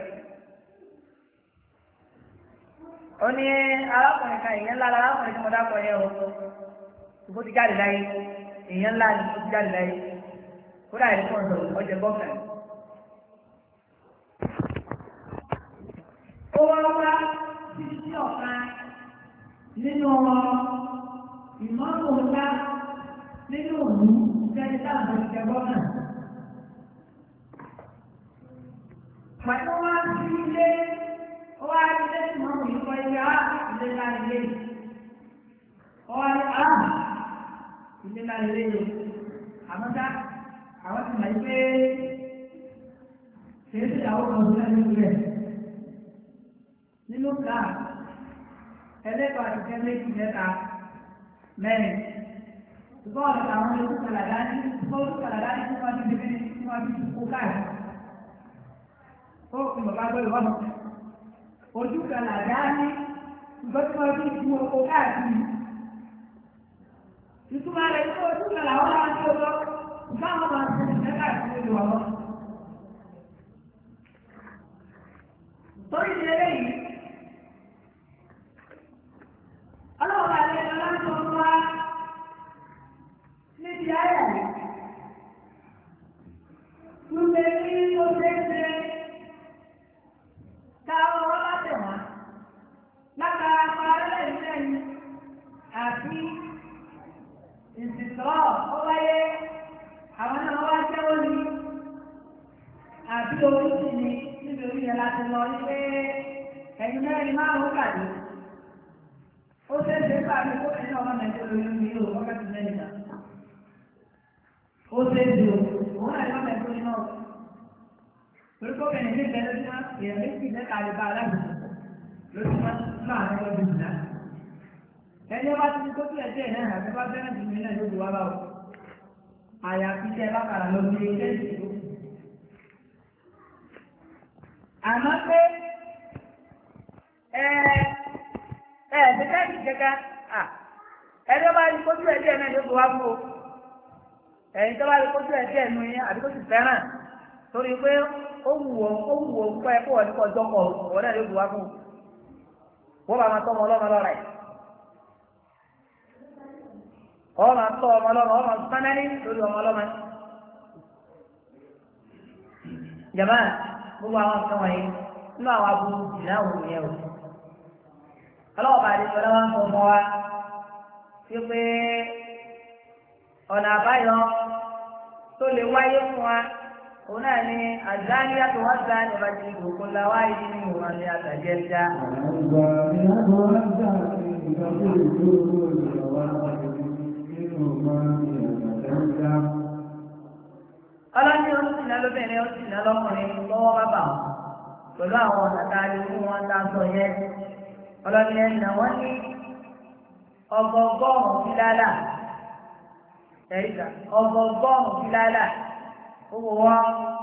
Ó ní arákùnrin kan ìyẹn ńlá arákùnrin tí mo dákọ̀ yẹn o. Ìbò ti jáde láyé. Ìyẹn ńlá ni ó ti jáde láyé. Kódà ìlú kan sọ̀rọ̀ ọjọ́ gọ́ọ̀fẹ̀. Ó wá wá títí ọ̀kan nínú ìmọ̀ràn ńlá nínú òní jẹ́ni táwọn ìjọba náà. Pàtó wá sí ilé, ó wá ilé tí wọ́n mú ìkọ́ ilé ilé ńlá ilé. Ó wá ní ilé ńlá ilé yìí. Àmọ́ ká àwọn ti mọ̀ pé kìí ṣe àwọn ọmọ nínú rẹ̀ nínú ká ẹlẹ́kọ̀ọ́ àti kẹ́mẹ́jì mẹ́ta mẹ́rin ṣùgbọ́n ọ̀rọ̀ àwọn olùkàlàdá ní olùkàlàdá ní wọ́n ti dé ní wọ́n ti kó káàkiri ó fi bàbá gbọ́dọ̀ wọ́n olùkàlàdá ní ṣùgbọ́n tí wọ́n ti kó káàkiri ìtumọ̀ rẹ̀ ní olùkàlà wọn láwọn tí ó lọ báwọn máa ń ṣe káàkiri ìlú ọ̀rọ̀ torí ìdílé yìí ọlọ́run àti ọlọ́run tó wá níbi ayà rẹ̀ túnbẹ̀ ní ó ṣeéṣe káwọn ọ̀rọ̀ bá tẹ̀ wọ́n lágbára parẹ́lẹ̀ ìlẹ́yìn àti ìsìtọ́ ó wáyé àwọn náà wá jẹ́wọ́ ní àbí oríṣi ni níbi orí yẹn láti lọ ní pé ẹ̀yin mẹ́rin márùn-ún kàdé ó ṣeéṣe pàdé kó ẹni ọmọ nàìjíríà lórí mi yóò wákàtí mẹ́rin náà ó ṣeéṣe òun náà lọ́mọ ẹ̀kọ́ náà torí kó kẹ́ni ní ìbẹ̀rẹ̀ tí wọ́n èèyàn méjì mẹ́ta lè bá aláàbò lórí wọn náà ní ọdún ìlà ẹni ọba ti kó tilẹ̀ díẹ̀ náà àti bá fẹ́ràn jù mí náà yóò di wá báwò àyàfi tẹ́ bá kàrà lọ sí ilé ìṣèlú àmọ́ pé ẹ̀ẹ́dẹ́gbẹ́jì kẹ́kẹ́ ẹni ọba ti kó tilẹ̀ díẹ̀ náà yóò di wá fún o ẹ̀yin tó bá rí kójú ẹ̀ díẹ̀ nu yín àbí kó sì fẹ́ràn torí pé ó wù ó pẹ́ kó wọ́n ní kó ọjọ́ kọ̀ ọ̀wọ́ náà yóò bu wá fún un wọ́n bá máa tọ́ ọmọ ọlọ́mọ lọ́ra ẹ̀ ọ́ máa tọ́ ọmọ ọlọ́mọ ọ́ máa sánẹ́lì lórí ọmọ ọlọ́mọ jàmbá gbogbo àwọn nǹkan wọ̀nyí nínú àwọn aburú ìdáhùn yẹn o ọlọ́wọ́ bá àdéhùn ọlọ́wọ́ ń sọ ọmọ wa wípé ọ̀nà àbáyọ tó lè wáyé fún wa òun náà ni àdáni yàtọ̀ wá sáà ní ọba jìnnì kòkó la wáyé nínú ìwọ̀n ní àtàjẹ́ já. ọlọ́ni ó sì ná lóbìnrin ó sì ná lọ́kùnrin lọ́wọ́ bàbà wọn pẹ̀lú àwọn ọ̀nà tá a lè fún wọn tá a sọ yẹn ọlọ́ni ẹ̀ nà wọ́n ní ọgọgọ́rùn-ún fílálà ẹ̀ríkà ọgọgọ́rùn-ún fílálà owó wọn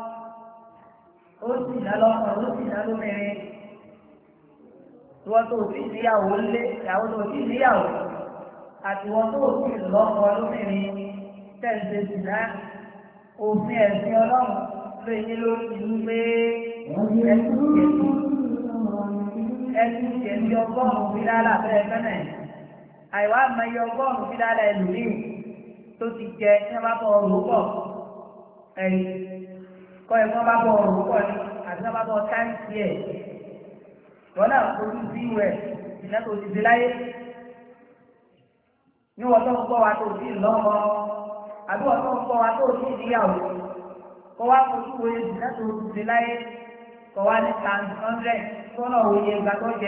ó sì ná lọ́kùnrin ó sì ná lóbìnrin ìwọ́n tó ti níyàwó lé ìyàwó tó ti níyàwó àti ìwọ́n tó ti lọ́kọ lóbìnrin tẹ̀sí sí náà òfin ẹ̀sìn ọlọ́run ló yẹ lórí ìlú pé ẹ̀sìn jẹ̀bi ọgọ́rùn-ún fílálà bẹ́ẹ̀ fẹ́nẹ̀ àìwá mẹ́yẹ ọgọ́rùn-ún fílálà ẹlòmíì tó ti jẹ ní wọ́n bá bọ̀ ọ̀rọ̀ pọ̀ ẹ̀yìn kọ́ ẹ̀gbọ́n bá bọ̀ ọ̀rọ̀ pọ̀ ni àti wọ́n bá bọ̀ táǹtì ẹ̀ wọ́n náà fojú sí ìwẹ̀ ìná tó ti di láyé ní wọ́n tó ń gbọ́ wa tó ti lọ́mọ àbí wọ́n tó ń gbọ́ wa tó ti níyàwó kọ́ wa fojú wo ìná tó ti di láyé kọ́ wa ní $100 tó náà wòye ìgbà tó jẹ.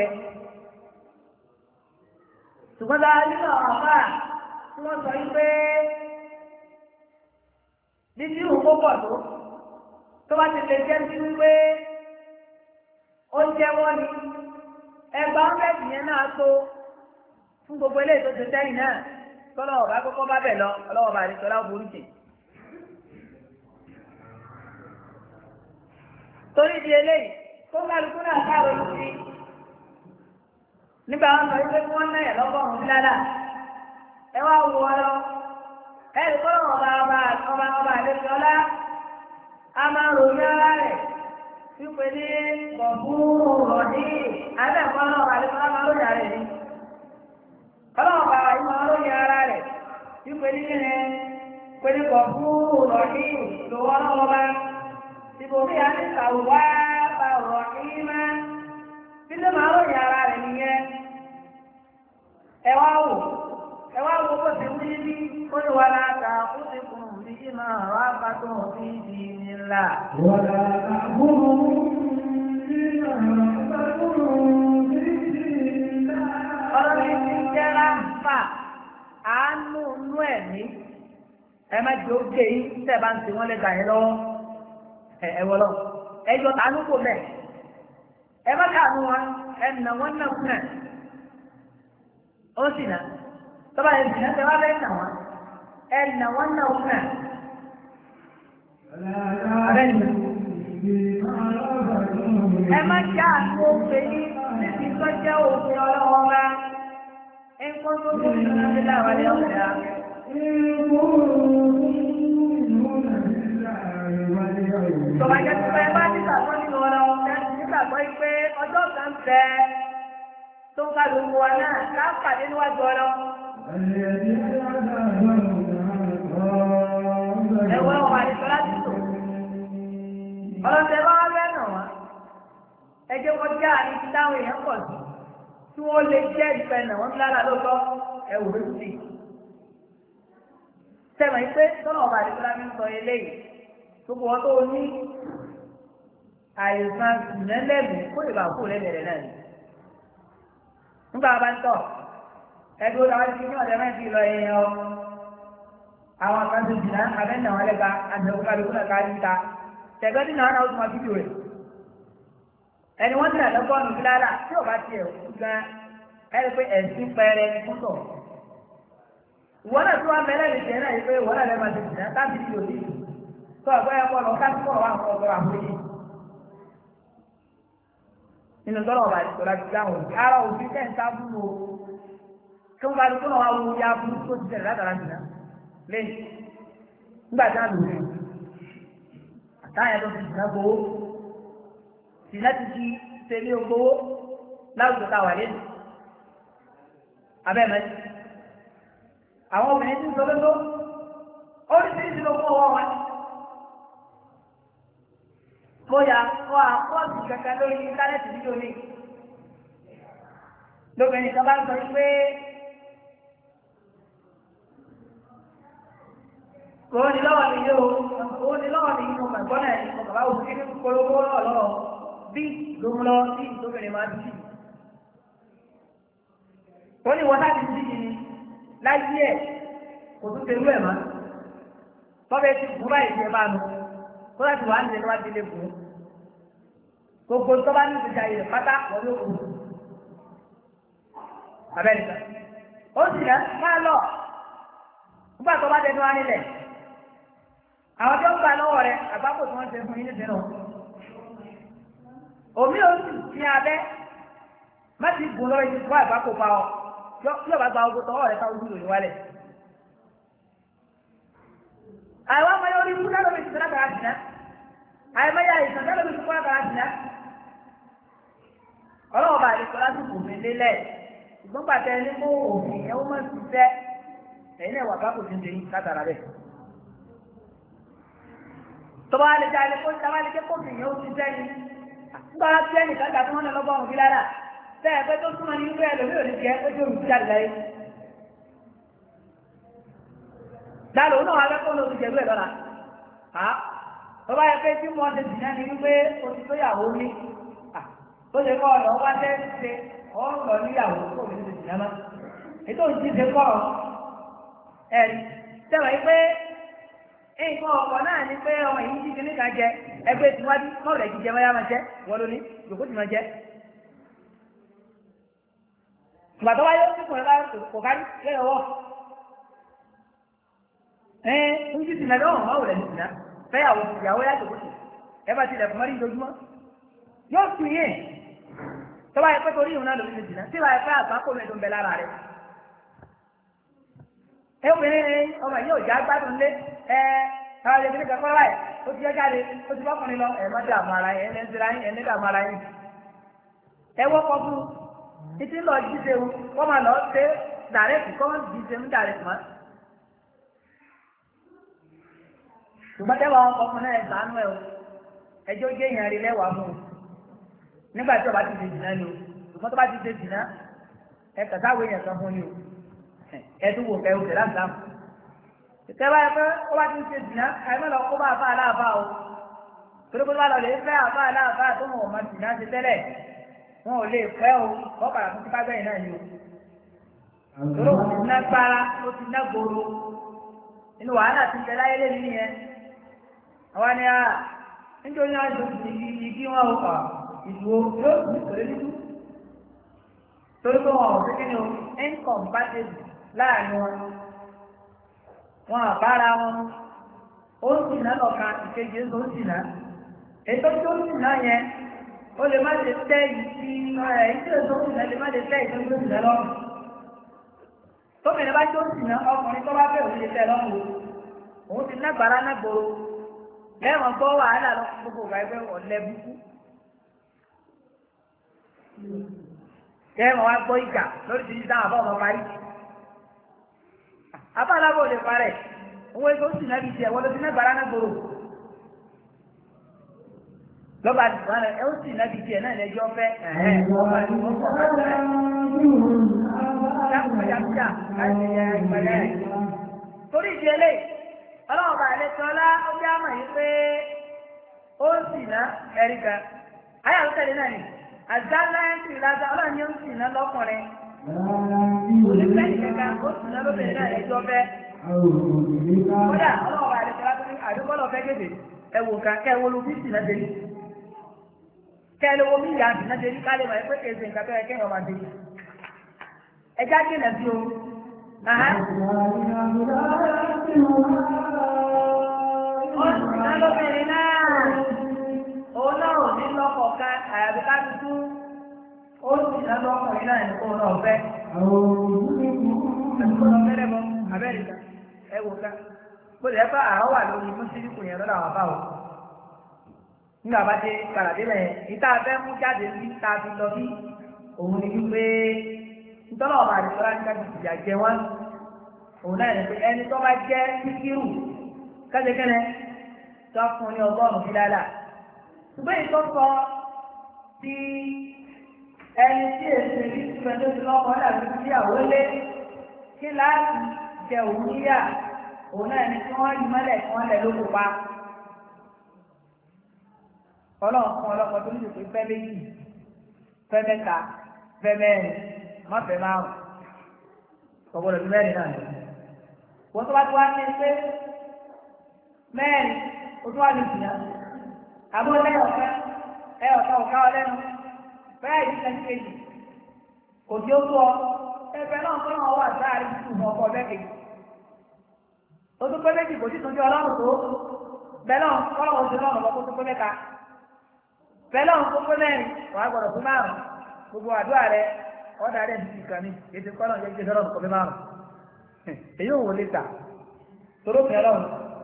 ṣùgbọ́n dáa nínú àwọn àbá tí wọ́n sọ yìí pé bíbí òkú pọ̀ tó bá ti lè jẹ́ sí wípé ó jẹ́wọ́ ni ẹgbàá $100 yẹn náà tó fún gbogbo eléyìí tó ti sẹ́yìn náà tọ́lọ́ ọ̀bá kọ́kọ́ bá bẹ̀ lọ ọlọ́wọ́ bá rí tọ́lá burú jì. torí di eléyìí tó kálukú náà káàró lù sí nígbà wọn sọ wípé wọ́n náà yẹ lọ́gọ́rùn-ún fílálà ẹ wá wò wọn lọ ẹ lè kọ́ lọ́wọ́ ọba àlejò ọlá a máa ròyìn ara rẹ̀ wípé ní bọ̀búrú rọ̀dí abẹ́ẹ̀kọ́ lọ́wọ́ àlejò ọlá máa lóyè ara rẹ̀ ní ọlọ́wọ́ bàbá yìí máa lóyè ara rẹ̀ wípé ní kíni pé ní bọ̀búrú rọ̀dí lọ́wọ́ lọ́wọ́ bá ìbò bí a ti kàwá bá rọ̀ ní má títí máa lóyè ara rẹ̀ nìyẹn ẹ wá wò kó ti wí bí ó ní wàhálà ta ó ti kùn bí máa wá bá tó fi di nílà. wàlá àbúrò bí máa bá tó fi di nílà. ọ̀rọ̀ mi ti jẹ́ ráńpà àánú inú ẹ̀mí ẹ má jẹ́ oge yìí tẹ́ bá ń ti wọ́n lé gà yín lọ́wọ́ ẹ wọ́lọ́ ẹjọ́ tánú kò bẹ̀ ẹ má káàánú wọn ẹnà wọn náà fún ẹ ó sì nà tọ́ba ẹ̀ sì náà tẹ́ wá bẹ́ẹ̀ nà wọn ẹnà wọn náà fún ẹ. Ẹ má jẹ́ àánú òfin yín níbi tó jẹ́ òfin ọlọ́wọ́ bá ẹ kó tó tó ní ọdún láwọn ilé ọ̀gá. Tọ́ba jẹ́ pé ẹ bá nígbàgbọ́ nínú ọlọ́wọ́ nígbàgbọ́ pé ọjọ́ kan bẹ tó ń kálukú wa náà láǹfààní níwájú ọlọ́wọ́. Ẹ̀wọ̀n ọ̀wà ìṣọ́lá ti tò. Ọlọ́sẹ̀ bá wá bẹ́ẹ̀ nà wá. Ẹ jẹ́ wọ́n já ní ti táwọn èèyàn pọ̀ sí. Tí wọ́n lè jẹ́ ìfẹ́ nà wọ́n lára lóòótọ́ ẹ̀wù ló sì. Sẹ́wọ̀n yìí pé tọ́lọ̀ ọba ìṣọ́lá mi ń sọ eléyìí. Gbogbo wọn tó ní àìsàn ìnẹ́lẹ́bù kó lè bá kó lẹ́bẹ̀rẹ̀ náà ni. Nígbà bá ń tọ̀, ẹgbẹ́ ó dáwọ́ sí ní ọ̀dẹ́ mẹ́tì lọ èèyàn ọ. Àwọn kan tó jìnnà abẹ́nà wọn lẹ́ba àdéhùn kálukú náà ká níta. Tẹ̀gbẹ́ tí náà náà ó tún máa fídíò rẹ̀. Ẹni wọ́n ti rà lọ́gọ́rùn-ún fúlára tí ò bá tiẹ̀ gan ẹni pé ẹ̀sìn pẹ́ẹ́rẹ́ ní fúntọ̀. Ìwọ náà tí wọ́n mẹ́lẹ́ lè jẹ́ náà yìí pé ìwọ náà lẹ́ máa ti jìnnà ká fídíò sí. Tó ọ̀gbẹ́ ẹ̀kọ́ lọ ká kọ́ wà fún ọgbọ́n àforíjì. Nínú tọ́lọ̀ ọ̀bà ìṣòro àti ìdáhùn ara òfin tẹ̀ ń sá fún o. Kí wọ́n bá dúró náà wá wo ya fún tó ti tẹ̀lé látara jìnnà lẹ́yìn. Nígbà tí wọ́n lò ó àtàyẹ̀ tó ti jìnnà gbowó. Jìnnà ti di tẹ̀lé gbowó láwùjọ táwà lẹ́nu. Abẹ́ mẹ́tì. Àwọn obìnrin tí ń sọ lọ́dọ́ oríṣiríṣi ló fún ọwọ́ wọn. Bóyá kọ́ àkọ́ọ̀sì kankan lórí íńtánẹ́ẹ̀tì nílò ní. Lóbìnrin kan bá ń sọ pé òun ni lọ́wọ́ mi yóò òun ni lọ́wọ́ mi yóò mọ̀ gbọ́n náà ní ọ̀gá òun kí ní polówó lọ́wọ́ bí lóun lọ sí ìdókòrè máa dùn sí. Ó ní wọ́n láti dí ni láyé ẹ̀ kò tún ṣerú ẹ̀ mọ́. Tọ́bẹ̀ ti kú báyìí ṣe bá nu. Kó láti wà ní ẹni wá délé fún un. Gbogbo tó bá ní ìgbésí ayé rẹ̀ pátá wọ́n ló kù. Abẹ́rẹ́ sọ. Ó sì rẹ̀ máa lọ. Nígbà tó bá dẹnu wá nílẹ̀. Àwọn tó ń gbà lọ́wọ́ rẹ̀ àgbákò tí wọ́n ṣe fún yín nísìnyí. Omi ò sì fi abẹ́. Má ti gùn lọ́wọ́ ìdí fún àgbákò pa ọ. Yóò bá gba ogun tọwọ́ rẹ̀ táwọn ojú lòdì wálẹ̀. Àwọn ọmọ yóò rí fún lálọ́bì tuntun lágbára sí náà. Àìmọye àìsàn lálọ́bì tuntun lágbára sí náà. Ọlọ́wọ́ bá àlejò lásìkò mi lélẹ̀. Ìgbọ́n pàtẹ ní kó òfin ẹ̀ wọ́n máa ń ṣiṣẹ́. Ẹ̀yin náà wà bákò tí ń tẹ̀yìn látara bẹ́ẹ̀. Tọ́ba àlejò àlejò tàbá àlejò kófin yẹn ó ṣiṣẹ́ ni. Nígbà wá sí ẹnìkan gbà tí wọ́n lọ lọ́gbọ́n òfin lára. Bẹ́ẹ̀ pé tó súnmọ́ ní wípé ẹlòmíì ò ní jẹ́ ó jẹ́ olùsíjáde láyé. Dáàlò náà wà lẹ́kọ̀ọ́ lórí ìjẹ̀lú ẹ̀ lọ́la. Bọ́bá yẹ pé tí wọ́n ti dì náà ni wípé o ti tó yàwó ní. Ó lè kọ́ ọ̀nà ọba tẹ́ ṣe ọ̀rọ̀ níyàwó tó lè ti dì náà má. Ètò ìdí ṣe kọ́ ẹ̀rí. Sẹ́wọ̀n yìí pé nǹkan ọ̀pọ̀ náà ni pé ọmọ yìí jíjẹ níta jẹ ẹgbẹ́ tiwájú kọ́ rẹ̀ jíjẹ máa máa jẹ́ wọ́n lóní yòókù ti máa jẹ́. Ìgbà tó wáyé ó ti kò kárí lẹ́yọ̀wọ́. Ń jí sinmi lọ́wọ́ máa wò lẹ́nu sinmi fẹ́yàwó ìyàwó yàtọ̀ kó sì ẹ bá tilẹ̀ fún mọ́rí ìjọjúmọ́. Yóò sùn yẹn tó bá yẹ pé torí ìhun náà lòdì sí náà tí wàá yẹ pé àgbákò mi tó ń bẹ lára rẹ̀. Ẹ obìnrin ọmọ yìí ò já gbádùn lé káwọn lè fi ní kẹ́kọ̀ọ́ láì ó ti yẹ jáde ó ti bọ́kùnrin lọ ẹ̀ má dààmú ara yẹn ẹ̀ ń tira yín ẹ̀ ní dààmú ara yín. Ẹ wọ́pọ̀ fún títí lọ jíṣe wọ́n máa lọ ṣe dàrẹ́kì kọ́ wọ́n jíṣe ń dàrẹ́kì mọ́. Ṣùgbọ́n tẹ́wọ̀ ọkùnrin náà ṣàánú ẹ̀ o ẹjọ́ jẹ́ èèyàn rí lẹ́wàá mú un nígbà tí ọba ti ṣe jìnnà ni o ṣùgbọ́n tó bá ti ṣe jìnnà ẹ kàtàwé èèyàn kan fún yín o ẹ tún wò kẹ́ o tẹ̀lé àgbà mú. Ìtẹ́wá yẹ pé ó bá ti ṣe jìnnà àìmọ́ lọ kó bá àfa aláàbá o torí pé bá lọ lè fẹ́ àfa aláàbá tó mọ̀ ọmọ jìnnà ṣe tẹ́lẹ̀ wọn ò lè fẹ́ o wọ́n padà fún tipa bẹ́ẹ̀ náà ni o. Torí òun ti ná gbára ó ti ná gbòòrò inú wàhálà ti ń bẹ láyé lé nìyẹn. Àwọn ni nítorí náà ló ti igi wọn ò fà ìdúró yóò ní kò lè dúdú torí pé wọn ò fi kíni o incompatible láàrin wọn àbára wọn ó sì ná lọ́ka ìkejì ó sì ná ètò tó sì ná yẹn ó lè má lè tẹ́ ìdí ìdílé tó sì ná lè má lè tẹ́ ìdí tó sì ná lọ́rùn tóbìnrin bá tó sì ná ọkùnrin tó bá fẹ́ òun lè tẹ́ lọ́rùn òun ti ná gbàrà ná gbòòrò lẹ́wọ̀n gbọ́ wàhálà lọ gbogbo ìgbà ẹgbẹ́ ọ̀lẹ́ búkú lẹ́wọ̀n wá gbọ́ ìjà lórí ti dáhùn àbọ̀ ọmọ parí abálábọ̀ lè parẹ́ owó ẹgbẹ́ ó sì náà fi tiẹ̀ wọ́n ló ti ná gbàrà ná gbòòrò lọ́ba àdìsán rẹ̀ ó sì náà fi tiẹ̀ náà lẹ́jọ́ fẹ́ ọba àdìsán kọ̀ torí ìdí eléyìí ọlọ́run bá ilé tọ́lá ó bí àmọ̀ yìí pé ó sì ná ẹ̀rí kan ayé àwọn tẹ̀lé náà ni àjá láyẹ̀ntì ìlàjà ọlọ́run ni ó sì ná lọ́kùnrin olùfẹ́ni kankan ó sì ná lóbìnrin náà lẹ́jọ́ fẹ́ kódà ọlọ́run bá ilé tọ́lá tó ní àdúgbọ́lọ̀ fẹ́ gèdè ẹ̀wò kan kẹ́ wo lu bí sì ná délé kẹ́ ló wo bí ìyá sì ná délé ká lè mọ̀ pé kèsì nǹkan tó yẹ kẹ́yìn ọmọ délé ẹjá jìnà sí o. Ọ̀sìn lóbìnrin náà, òun náà ò ní lọ́kọ̀ ká àyàbí ká tuntun, ó sì ná lọ́kùnrin náà ní kó náà fẹ́. Ẹ̀sùn lọ fẹ́rẹ̀ mọ́ Amẹ́ríkà, ẹ wò ká. Bó lè fẹ́ àárọ̀ wà lórí mọ́sílíkù yẹn lọ́dọ̀ àwọn báwò. Nígbà bá dé kàràdé lẹ̀, ìta fẹ́ mú jáde sí ta fi lọ bí òun ni wípé ntọ́lọ́ ọba àdìsọ́lá ní kájú ìjà jẹ wọ́n òun náà ní pé ẹni tó bá jẹ́ kíkírù kẹ́lẹ́kẹ́lẹ́ tó fún ní ọgọ́rùn-ún bí dáadáa ṣùgbọ́n ìtọ́ sọ ti ẹni tí èsì rí síbẹ̀ tó ti lọ́kọ́ dàbí sí àwọlé kí láti jẹ òun níyà òun náà ní kí wọ́n yí mọ́lẹ̀ kí wọ́n lẹ̀ ló kópa ọlọ́run fún ọlọ́pàá tó ní ìpè fẹ́ méjì fẹ́ mẹ́ta fẹ́ mẹ́rin má fẹ́ márùn ọgbọ́dọ̀ tó mẹ́rin náà wọ́n tó bá tó wá ní pé mẹ́rin ó tó wá ní ìsìnà àbọ̀ lẹ́yìn ọ̀fẹ́ ọ̀ká ọlẹ́nu bẹ́ẹ̀ yìí lẹ́nu kejì kò tí ó tó ọ ẹgbẹ́ náà tó náà wà sáàrí tuntun mọ́ ọkọ̀ bẹ́ẹ̀ kejì ó tó pé méjì kò tí tó ń jẹ́ ọlọ́run tó bẹ́ẹ̀ náà kọ́lọ́wọ́ ti lọ́rùn lọ́kọ́ tó pé mẹ́ta bẹ́ẹ̀ náà tó pé mẹ́rin wàá gbọ́dọ̀ tó márùn gbogbo àdúrà rẹ ọ̀dà rẹ̀ ti kàn ní ètò kọ́lọ̀ jẹ́ jẹ́ sọ́rọ̀ kọ́mí márùn èyí ò wọlé ta toró fi ọlọ́run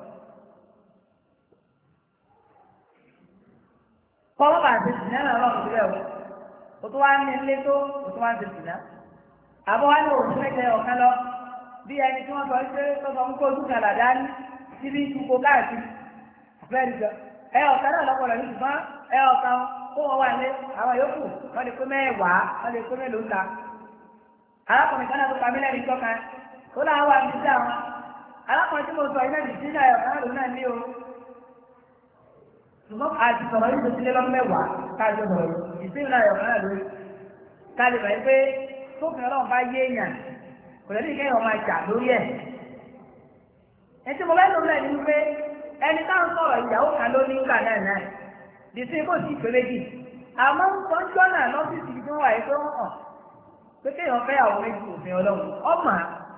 kọ́lọ́ bá ti sìn náà lọ́rùn sílẹ̀ o tó wá ní ilé tó o tó wá ti sìn náà àbọ̀ wá ní òṣù mẹ́jẹ ọ̀kan lọ bí ẹni tí wọ́n sọ pé tọ́sọ ń kó ojú kan làdá ní síbi ìtukọ̀ káàkiri bẹ́ẹ̀ jọ ẹ ọ̀kan náà lọ́pọ̀lọ́ ní ṣùgbọ́n ẹ ọ̀kan kó wọn wà ní àwọn yòókù wọ́n lè kó mẹ́wàá wọ́n lè kó mélòó ta arákùnrin kan náà tó pamílẹ̀ ní tọ́ka ó láwọn wà ní sí àwọn arákùnrin tí mo sọ iná ìdí náà ẹ̀ka náà lòun náà ní o ṣùgbọ́n àti sọ̀rọ̀ yìí tó ti lé lọ́mọ mẹ́wàá káàjọ sọ̀rọ̀ yìí ìsìn náà ẹ̀ka náà lórí káàlì bàá pé tófin ọlọ́run bá yé èèyàn kò lẹ́nu ìkẹyìn máa jà lórí ẹ̀ ẹtí mo fẹ́ lò lẹ́nu wípé ẹni táwọn sọ̀rọ̀ ìyàwó kan ló ní ńgbà náà dìsí kò sí ìpè méjì àmọ́ sọ́jọ́ náà lọ́fíìsì tí wọ́n wà yìí pé wọ́n hàn pé kéèyàn fẹ́ àwọn méjì òfin ọlọ́run ọmọ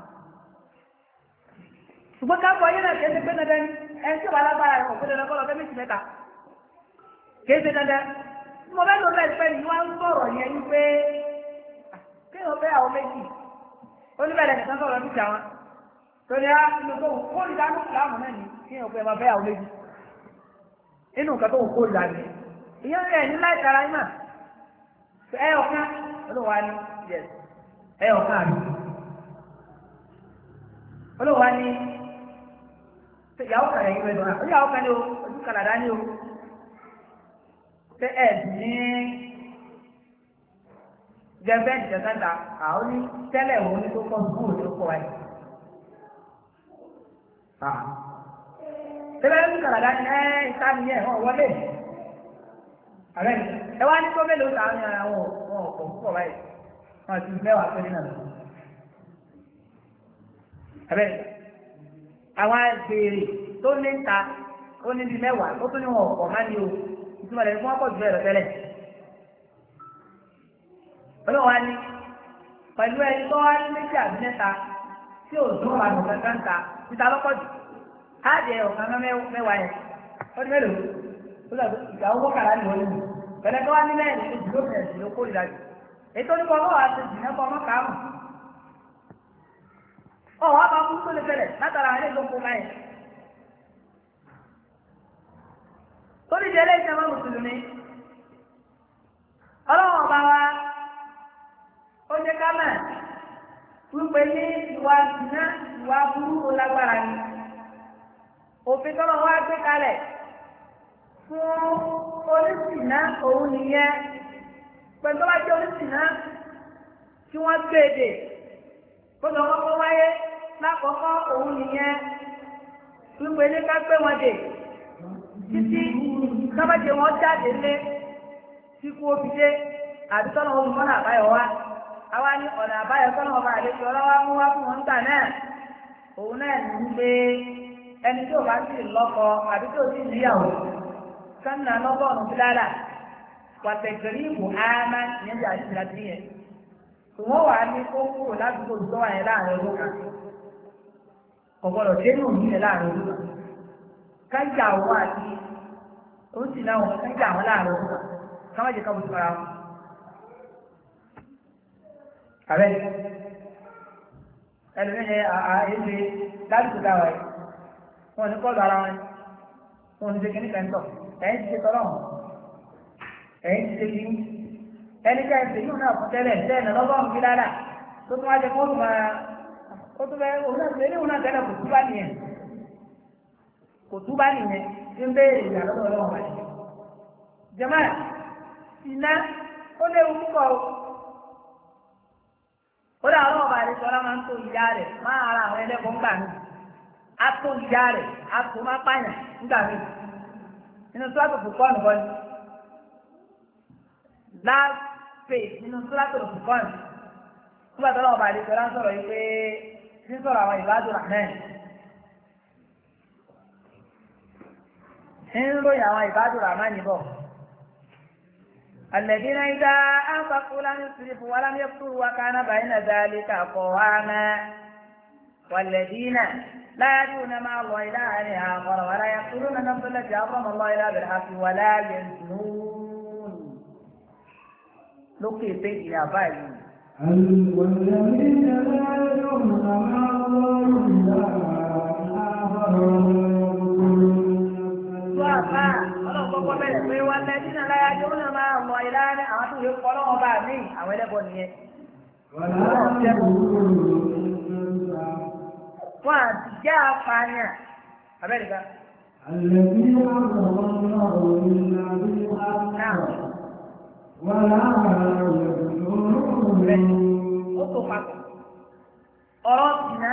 ṣùgbọ́n káàbọ̀ ayé náà kéde pé dandan ẹni tí ò bá lágbára rẹ̀ kò pé dandan kọ́ lọ fẹ́ méjì mẹ́ta kéde dandan tí mo fẹ́ lò lẹ́nu pé ni wọ́n ń sọ̀rọ̀ yẹn ní pé kéèyàn fẹ́ àwọn méjì oníbẹ̀rẹ̀ nìkan sọ̀rọ̀ ní ìjà wọn torí á inú tó kó ìdánù láàmú náà ní kéèyàn fẹ́ máa fẹ́ àwọn méjì inú nǹkan tó kó ìdánù ìyẹn rẹ̀ ní láì tara ìmọ̀ ẹ ọ̀kan olówó ni yes ẹ ọ̀kan àbí olówó ni ìyàwó kan yẹn ìwé dọ̀nà ìyàwó kan ní o ojú kàlàdá ní o ṣé ẹ ní gẹ́gẹ́ ìjọsẹ́ta àwọn ní tẹ́lẹ̀ òun ní tó kọ́ sùkúrù tó kọ́ wáyé tẹ́lẹ̀ ojú kàlàdá ní ìsáni yẹn wọ́n wọlé ààrẹ ẹ wá ní tó mélòó láàrin ara wọn ọ̀pọ̀ púpọ̀ báyìí wọn ti mẹ́wàá pé nínú ààrẹ àwọn agbèrè tó ní ta ó ní bí mẹ́wàá ó tún ní wọn ọ̀pọ̀ má ní o ìtumọ̀ rẹ̀ fún wọn pọ̀ jù bẹ́ẹ̀ lọ tẹ́lẹ̀. olóòwò ni pẹ̀lú ẹni tó wá ní méjì àbí mẹ́ta tí ò dún ọ̀rọ̀ àgbọ̀n kankan ta títa lọ́pọ̀ jù á jẹ ọ̀kan mẹ́wàá yẹn ó ní mélòó ó lọ ìgbà owó kàrá ni wọ́n ní pẹ̀lẹ́ tó wá ní mẹ́rin tó dúró bẹ̀rẹ̀ sí ló kó ìdájọ́ ètò onípa ọmọ wa ti jìnnà kọ́ ọmọ kàárùn ọ̀ wá máa kú tó lè fẹ́lẹ̀ látara àwọn ilé ìlú báyìí torí ìdí ẹlẹ́yìn náà mùsùlùmí ọlọ́wọ́n ọba wa ó jẹ́ ká mọ̀ wípé ní ìwà ìdìnnà ìwà burúkú lágbára ni òfin tọ́lọ́ wá gbé kalẹ̀ fún oníṣìná òun nìyẹn pẹ̀lú tó bá jẹ́ oníṣìná tí wọ́n gbèdè kó lọ kọ́kọ́ wáyé lákọ̀ọ́kọ́ òun nìyẹn wípé ní ká gbé wọn dè títí sábàjẹ wọn jáde lé tí kú òfìdé àbí tọ́nà wọn mọ́nà àbáyọ wá àwa ní ọ̀nà àbáyọ tọ́nà ọba àlejò ọlọ́wà mú wá fún wọn gbà náà òun náà ní pé ẹni tí ò bá sì lọ́kọ àbí tí ò sì níyàwó sánà lọ́gọ́rùn-ún fúlàlà wàtẹ̀gẹ̀rì ìbò ámá ìyẹn bí àti ìlàtí yẹn ṣùgbọ́n wà ní kó kúrò ládùúgbò tó wà yẹn láàrin ọdún kan ọ̀gbọ́dọ̀ dénú yìí láàrin ọdún kan kájà wọ́n àti òun sì náà wọ́n kájà wọn láàrin ọdún kan káwọn jẹ́ káwọn tó ara wọn. àbẹ́ ẹlòmíràn àìsè ládùúgbò dáwà yìí wọn ní kọ́ọ̀lù ara wọn wọn ní ṣe kíní kan tọ̀ ẹ̀yìn ti ṣe tọ́lọ́ ẹ̀yìn ti ṣe kíní ẹni ká ẹsẹ̀ yóò náà fún tẹ́lẹ̀ tẹ́lẹ̀ lọ́gọ́rùn-ún fi lára tó tún wá jẹ kó tún máa ó tún bẹ òun náà tẹ́lẹ̀ òun náà tẹ́lẹ̀ kò túbá nìyẹn kò túbá nìyẹn tí ń béèrè ìyá lọ́dọ̀ ọlọ́run wáyé jẹ́mọ́ iná ó léwu púpọ̀ ó dà ọlọ́run bá àlejò ọlá máa ń tó ìyá rẹ̀ máa ara àwọn ẹlẹ́kọ̀ọ́ ńgbà mi á tó ìyá rẹ̀ á tó má pààyàn ńgbà mi nínú tó àtòkù kọ́ nìkan ni last phase nínú sóràtò òfìkọ́ni nígbà tó lọ́wọ́ bá àdéjọ lá ń sọ̀rọ̀ yìí pé ní sọ̀rọ̀ àwọn ìbádùn rahman ń ròyìn àwọn ìbádùn rahman bọ̀ الذين إذا أنفقوا لم يسرفوا ولم يقتروا وكان بين ذلك قواما والذين لا يدعون مع الله إلها آخر ولا يقتلون النفس التي حرم الله إلا بالحق ولا يزنون lókè pé ìyá báyìí. والذين لا يدعون مع الله Àbá ọlọ́pọ̀pọ̀ bẹ̀rẹ̀ pé wọ́n lẹ́bí náà láyá jẹ́ ó náà máa mọ ìlànà àwọn tó yẹ kọ́ lọ́wọ́ bá ní àwọn ẹlẹ́bọ̀ nìyẹn. Wọ́n àti jẹ́ àpààyàn Amẹ́ríkà. Ó tó papọ̀. Ọ̀rọ̀ ìsìnà,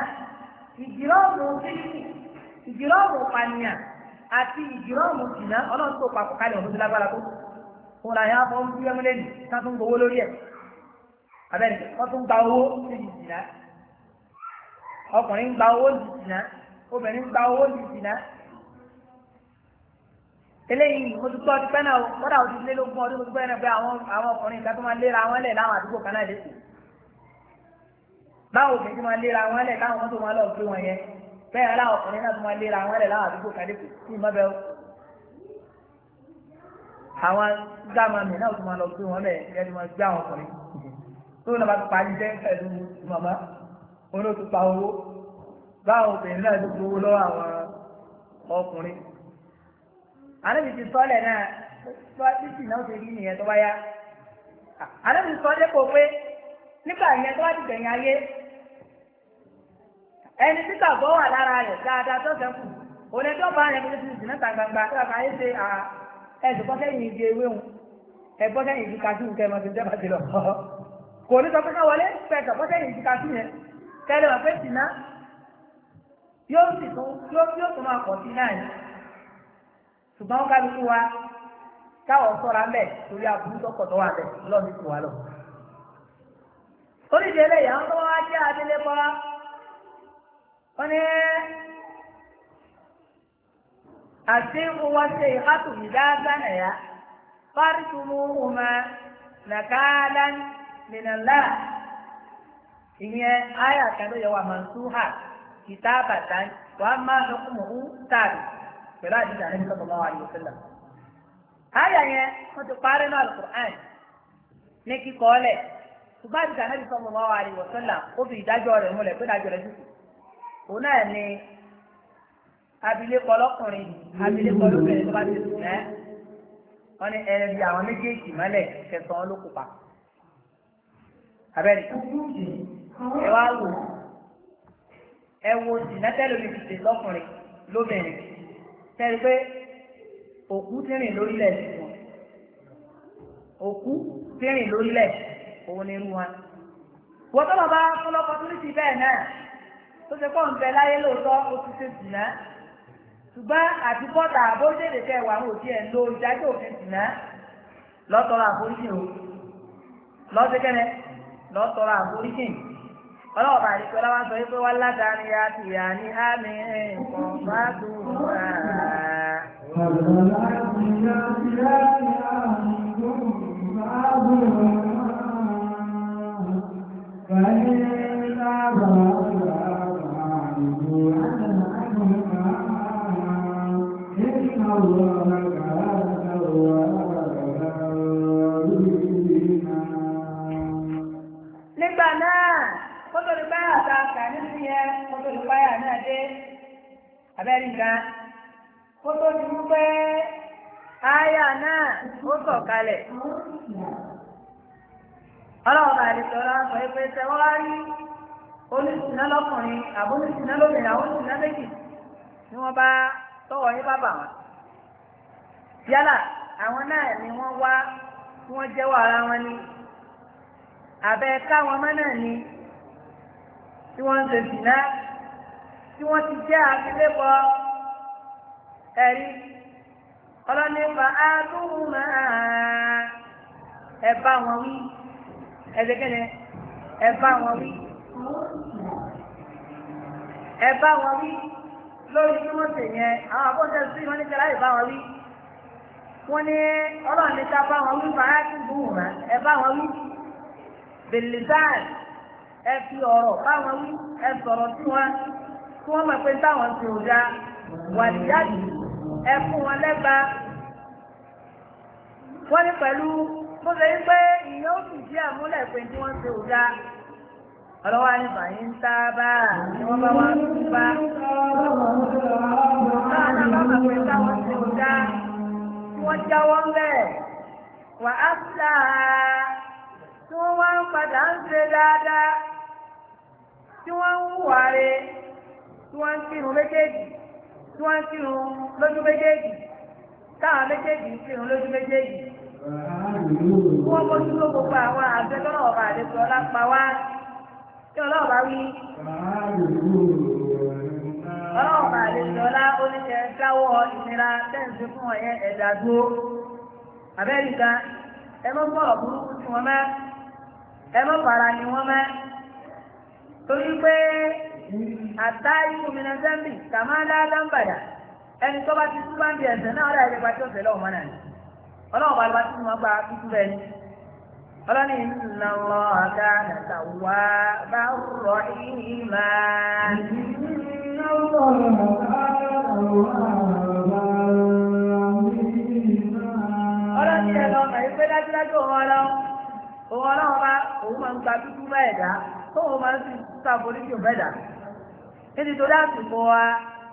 ìjìrọ́ọ̀mù pànìyàn àti ìjìrọ́ọ̀mù ìsìnà ọlọ́run tó papọ̀ kalẹ̀ òun tó lágbára tó. Fún ra yàrá fún bí ẹmúlẹ́ nì, ká tún gbowó lórí ẹ̀. Amẹ́ríkà, wọ́n tún gba owó sí ìsìnà. Ọkùnrin ń gba owó sí ìsìnà, obìnrin ń gba owó sí ìsìnà. Eléyìí mo ti gbọ́ ti pẹ́ náà kọ́dà ó ti lé lógún ọdún mo ti gbọ́ náà pé àwọn ọkùnrin ìka tó máa léra wọn lẹ̀ láwọn àdúgbò kan náà lé sí. Báwo obìnrin tó máa léra wọn lẹ̀ káwọn mọ́tò máa lọ gbé wọn yẹn bẹ́ẹ̀ aláwọ̀ ọkùnrin náà tó máa léra wọn lẹ̀ láwọn àdúgbò kan lé sí ìmọ̀ bẹ́ẹ̀ o. Àwọn gáàmàmì náà tó máa lọ gbé wọn lẹ̀ kẹ́ni máa gbé àwọn ọkùnrin. Tó náà bá ti parí jẹ́ pẹ̀lú màmá olóòtú pa owó báwọn obìnrin náà tó gbowó lọ́wọ́ àwọn ọkùnrin. Ànábì ti sọ́lẹ̀ náà títí náà ti rí nìyẹn tó bá yá. Ànábì sọ dépò pé nígbà yẹn tó bá ti gbẹ̀yìn ayé ẹni tí kàgbọ́ wà lára rẹ̀ dáadáa tó sẹ́kù òun ẹni tó bá yẹn kó ti sìn náà gbangba tó bá yẹ ṣe ẹ̀sùn bọ́ sẹ́yìn igi ewé wọn ẹ̀bọ́ sẹ́yìn igi kajú nǹkan ẹ̀mọ́ ti ń jẹ́bàá ti lọ. Kò ní sọ pé ká wọlé pẹ̀sọ̀ bọ́ sẹ́yìn igi kajú yẹn kẹ́lẹ́ wọn pé sìn náà yóò tún máa pọ̀ sí náà ṣùgbọ́n kálukú wa káwọ̀ sọ́ra mẹ́ torí àbúrú tọkọ̀ tó wà bẹ̀ lọ́ọ̀dún tó wà lọ. Oríṣi eléyìí àwọn tó wá jẹ́ adélé kọ́ wọ́n ní الشيخ والشيخة إذا زنيا فارجموهما نكالا من الله. ìyẹn àyà kan ló yẹ wà mansuha kitabatan wa ma hukmuhu tàbí pẹ̀lú àdìsí ànábì sallallahu alaihi wasallam. àyà yẹn wọ́n ti parí náà Al-Qur'an ní kíkọ́ ọ́lẹ̀ ṣùgbọ́n àdìsí ànábì sallallahu alaihi wasallam ó fi ìdájọ́ rẹ̀ múlẹ̀ pé ìdájọ́ rẹ̀ dùkú. òun náà ni abilékọ lọ́kùnrin abilékọ lóbìnrin tó bá ti sùn náà wọ́n ní ẹ̀rẹ̀ bí àwọn méjèèjì mọ́lẹ̀ kẹsàn-án ló kópa. abẹ́rẹ́ ẹ wá wò ẹ wo sinatẹ́lì omi ti ṣe lọ́kùnrin lóbìnrin tẹ́lẹ̀ pé òkú tí rìn lórílẹ̀ wọn òkú tí rìn lórílẹ̀ òun ni irú wọn. wọ́n tó bàbá fọlọ́kọ tó ní ti bẹ́ẹ̀ náà tó ṣe pọ̀ ń bẹ láyé lóòótọ́ ó ti ṣe sì náà ṣùgbọ́n àti bọ́tà àbójútó kẹwàá àwọn òbí ẹ̀ ń lo ìdájọ́ òfin sì náà lọ́tọ̀ọ̀rọ̀ àforíjì o lọ́sẹ̀kẹ́rẹ́ lọ́tọ̀ọ̀rọ̀ àforíjì ọlọ́ọ̀bà àdìpẹ́ láwọn sọ pé wọ́n ládàáni ya ti yà ní àmì nǹkan bá dùn wá. Nígbà náà kótó ní báyà ta kà nínú yẹn kótó ní báyà náà dé abẹ́rẹ́ nǹkan kótó ní mú pé áyà náà ó sọ̀ kalẹ̀ ọlọ́wọ́ bá lè sọ̀rọ̀ sọ pé tẹ́wọ́ wá rí oníṣìná lọ́kùnrin àbóníṣìná lóbìnrin àwọn oníṣìná méjì ni wọ́n bá tọwọ́ yín bá bà wọ́n yálà àwọn náà ni wọ́n wá tí wọ́n jẹ́wọ́ ara wọn ní àbẹ́ káwọn ọmọ náà ní tí wọ́n ń ṣe sìná tí wọ́n ti jẹ́ àfilébọ ẹ̀rí ọlọ́nípa àdúgbò máa ẹ bá wọn wí ẹ̀dẹ́gẹ́dẹ́ ẹ bá wọn wí ẹ bá wọn wí lórí tí wọ́n ṣe yẹn àwọn àbọ̀ṣẹ́ sí wọn ní kẹlá ẹ bá wọn wí wọ́n ní ọlọ́run ní ká bá wọn wí fàá tí gbùn wọn ẹ bá wọn wí bèlìsáàn ẹ fi ọ̀rọ̀ báwọn wí ẹ sọ̀rọ̀ sí wọn kí wọ́n mọ̀ pé táwọn ti ò da wàdìjáde ẹ fún wọn lẹ́gba wọ́n ní pẹ̀lú bó ṣe ń pé ìyẹn ó sì jí àmúlẹ̀ pé tí wọ́n ti ò da ọlọ́wọ́ ní bàyí ń tá bá ni wọ́n bá wá ń bá táwọn náà bá mọ̀ pé táwọn ti ò da tí wọ́n jáwọ́ ń bẹ̀ wà á fúlà tí wọ́n wá ń padà ń ṣe dáadáa tí wọ́n ń hùwà rẹ̀ tí wọ́n ń kírun méjèèjì tí wọ́n ń kírun lójú méjèèjì táwọn méjèèjì ń kírun lójú méjèèjì. wọ́n bójú ló gbogbo àwọn àgbẹ̀ tọ́lọ̀ ọba àdéhùn ọlápá wá tí ọlọ́ọ̀bá wí. ọlọ́ọ̀bá àdéhùn ọlá oníṣẹ́ dáwọ́ ìnira tẹ́ǹsì fún ọ̀yẹ́ ẹ̀dá dúró. Amẹ́ríkà ẹ mọ́ bọ̀rọ̀ burúkú tí wọ́n mẹ́ ẹ mọ́ fara ni wọ́n mẹ́ torí pé àtàrí gómìnà zambi kàmáńdá lámbàdà ẹni tó bá ti tú bá ń di ẹ̀sẹ̀ náà ọ̀rẹ́ ẹ̀rẹ́ pàṣẹ ọ̀sẹ̀ lọ́wọ́ mọ́nà ni ọlọ́wọ́ bá lọ́wọ́ tí wọ́n gba tútú rẹ̀ ni ọlọ́ni inna Allaha kana tawwaban rahima. ọlọ́ni ẹ̀ lọ́mọ yìí pé dájúdájú òun ọlọ́wọ́ bá òun máa ń gba tútú bẹ́ẹ̀ dá tóun máa ń sì sàforíjì bẹ́ẹ̀ dá nítorí àsìkò wa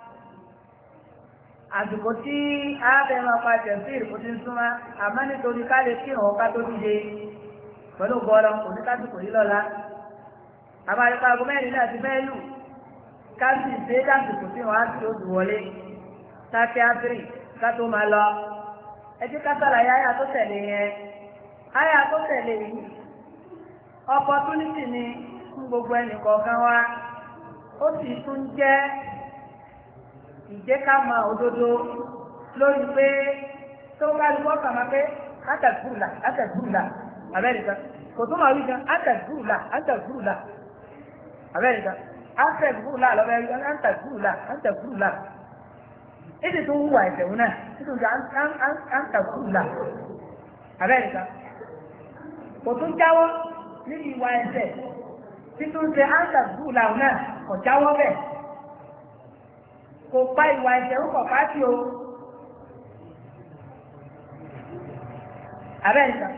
àsìkò tí arábẹ́ máa pa jẹ̀fíìrì kò ti ń súnmọ́ àmọ́ nítorí ká lè kí ìrànwọ́ ká tó díje pẹ̀lú gbọ́dọ̀ kò ní kásìkò yìí lọ́la àbárípa aago mẹ́rin náà ti fẹ́ lù ká sì ṣe é dásìkò tí wọ́n á sì ó dùn wọlé sáfẹ́ áfírì ká tó máa lọ ẹ jẹ́ ká sàlàyé àyà tó tẹ̀lé yẹn àyà tó tẹ̀lé yìí opportunity ni fún gbogbo ẹnì kọ̀ọ̀kan wa ó sì tún jẹ́ ìjẹ́ká máa òdodo lórí pé tó ń kálukọ́ kàmá pé átàgbùrùlà Amẹ́ríkà kò tó máa wí gan átàgbùrùlà Amẹ́ríkà átàgbùrùlà lọ́wọ́ átàgbùrùlà èdè tó ń wà ẹ̀fẹ̀ náà nítorí à ń tàkùlà abẹ́rẹ́ta kò tún jáwọ́ níbi ìwà ẹ̀fẹ̀ títún ṣe à ń tàkùlà náà kò jáwọ́ bẹ́ẹ̀ kò pa ìwà ẹ̀fẹ̀ ń kọ̀ pàtì o abẹ́rẹ́ta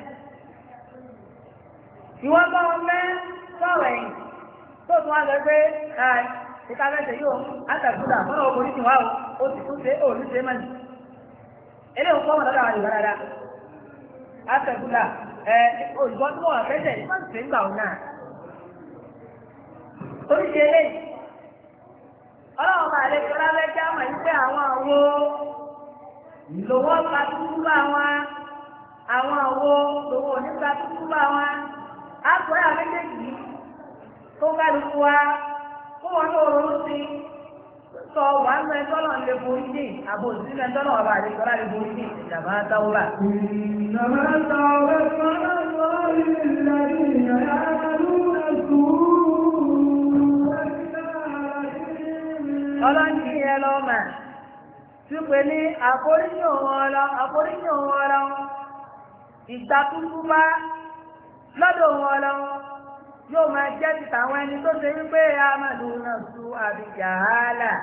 ìwọ́n bá wọn mẹ́ sọ̀rọ̀ ẹ̀yìn tó tún wá lọ pé ìta mẹ́sẹ̀ yóò átàkùnlà fọ́nà ọkùnrin ti wá o sì tún ṣe òòlù ṣe mọ́ni eléyìí fọ́wọ́n lọ́dọ̀ àwọn ìwà dáadáa átàkùnlà olùkọ́ tí wọ́n fẹ́sẹ̀ ní máa ń ṣe ń gbà wọn náà torí ṣe eléyìí ọlọ́run máa lè fi ọlá jẹ́ àmọ̀ yìí pé àwọn àwo lòwọ́ pa tútú bá wọn àwọn àwo lòwọ́ nípa tútú bá wọn á pọ̀ yà méjèèjì tó ń kálukú wa kó wọn ní oorun sí sọ wà ń mẹ́tọ́ náà lè borí dé àbò sí mẹ́tọ́ náà wà lè sọ́ra lè borí dé ìjàmbá táwọ́bà. ìjàmbá táwọ́bà sọ́nà lọ́rí ìlànà ìyàrá ọlọ́njì yẹn lọ mà sípè ní àforíjì òun ọlọ́ ìgbà tuntun bá lọ́dọ̀ òun ọlọ́ yóò máa jẹ́ ti tàwọn ẹni tó ṣe wípé amadu náà su àbíjà hálà.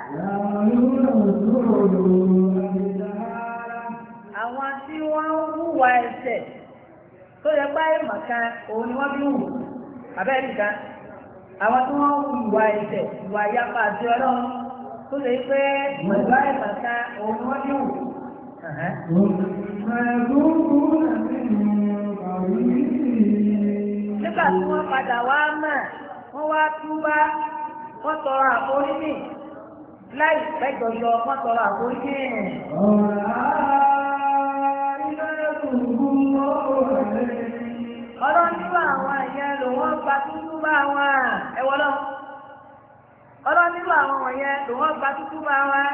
Àwọn tí wọ́n ń hùwà ẹ̀ṣẹ̀ tó yẹ báyìí mọ̀kan òun ni wọ́n fi hù abẹ́rẹ́ nìkan. Àwọn tí wọ́n ń hùwà ẹ̀ṣẹ̀ ìwà ìyapa àti ọlọ́run tó ṣe wípé báyìí mọ̀kan òun ni wọ́n fi hù. Nígbà tí wọ́n padà wá mà wọ́n wá túbá wọ́n tọrọ àforíjì láì pẹ́ jọjọ wọ́n tọrọ àforíjì. Ọlọ́run nígbà àwọn ìyẹn ló wọ́n gba tútú bá wọn ẹ̀wọ́ lọ. Ọlọ́run nígbà àwọn wọ̀nyẹn ló wọ́n gba tútú bá wọn.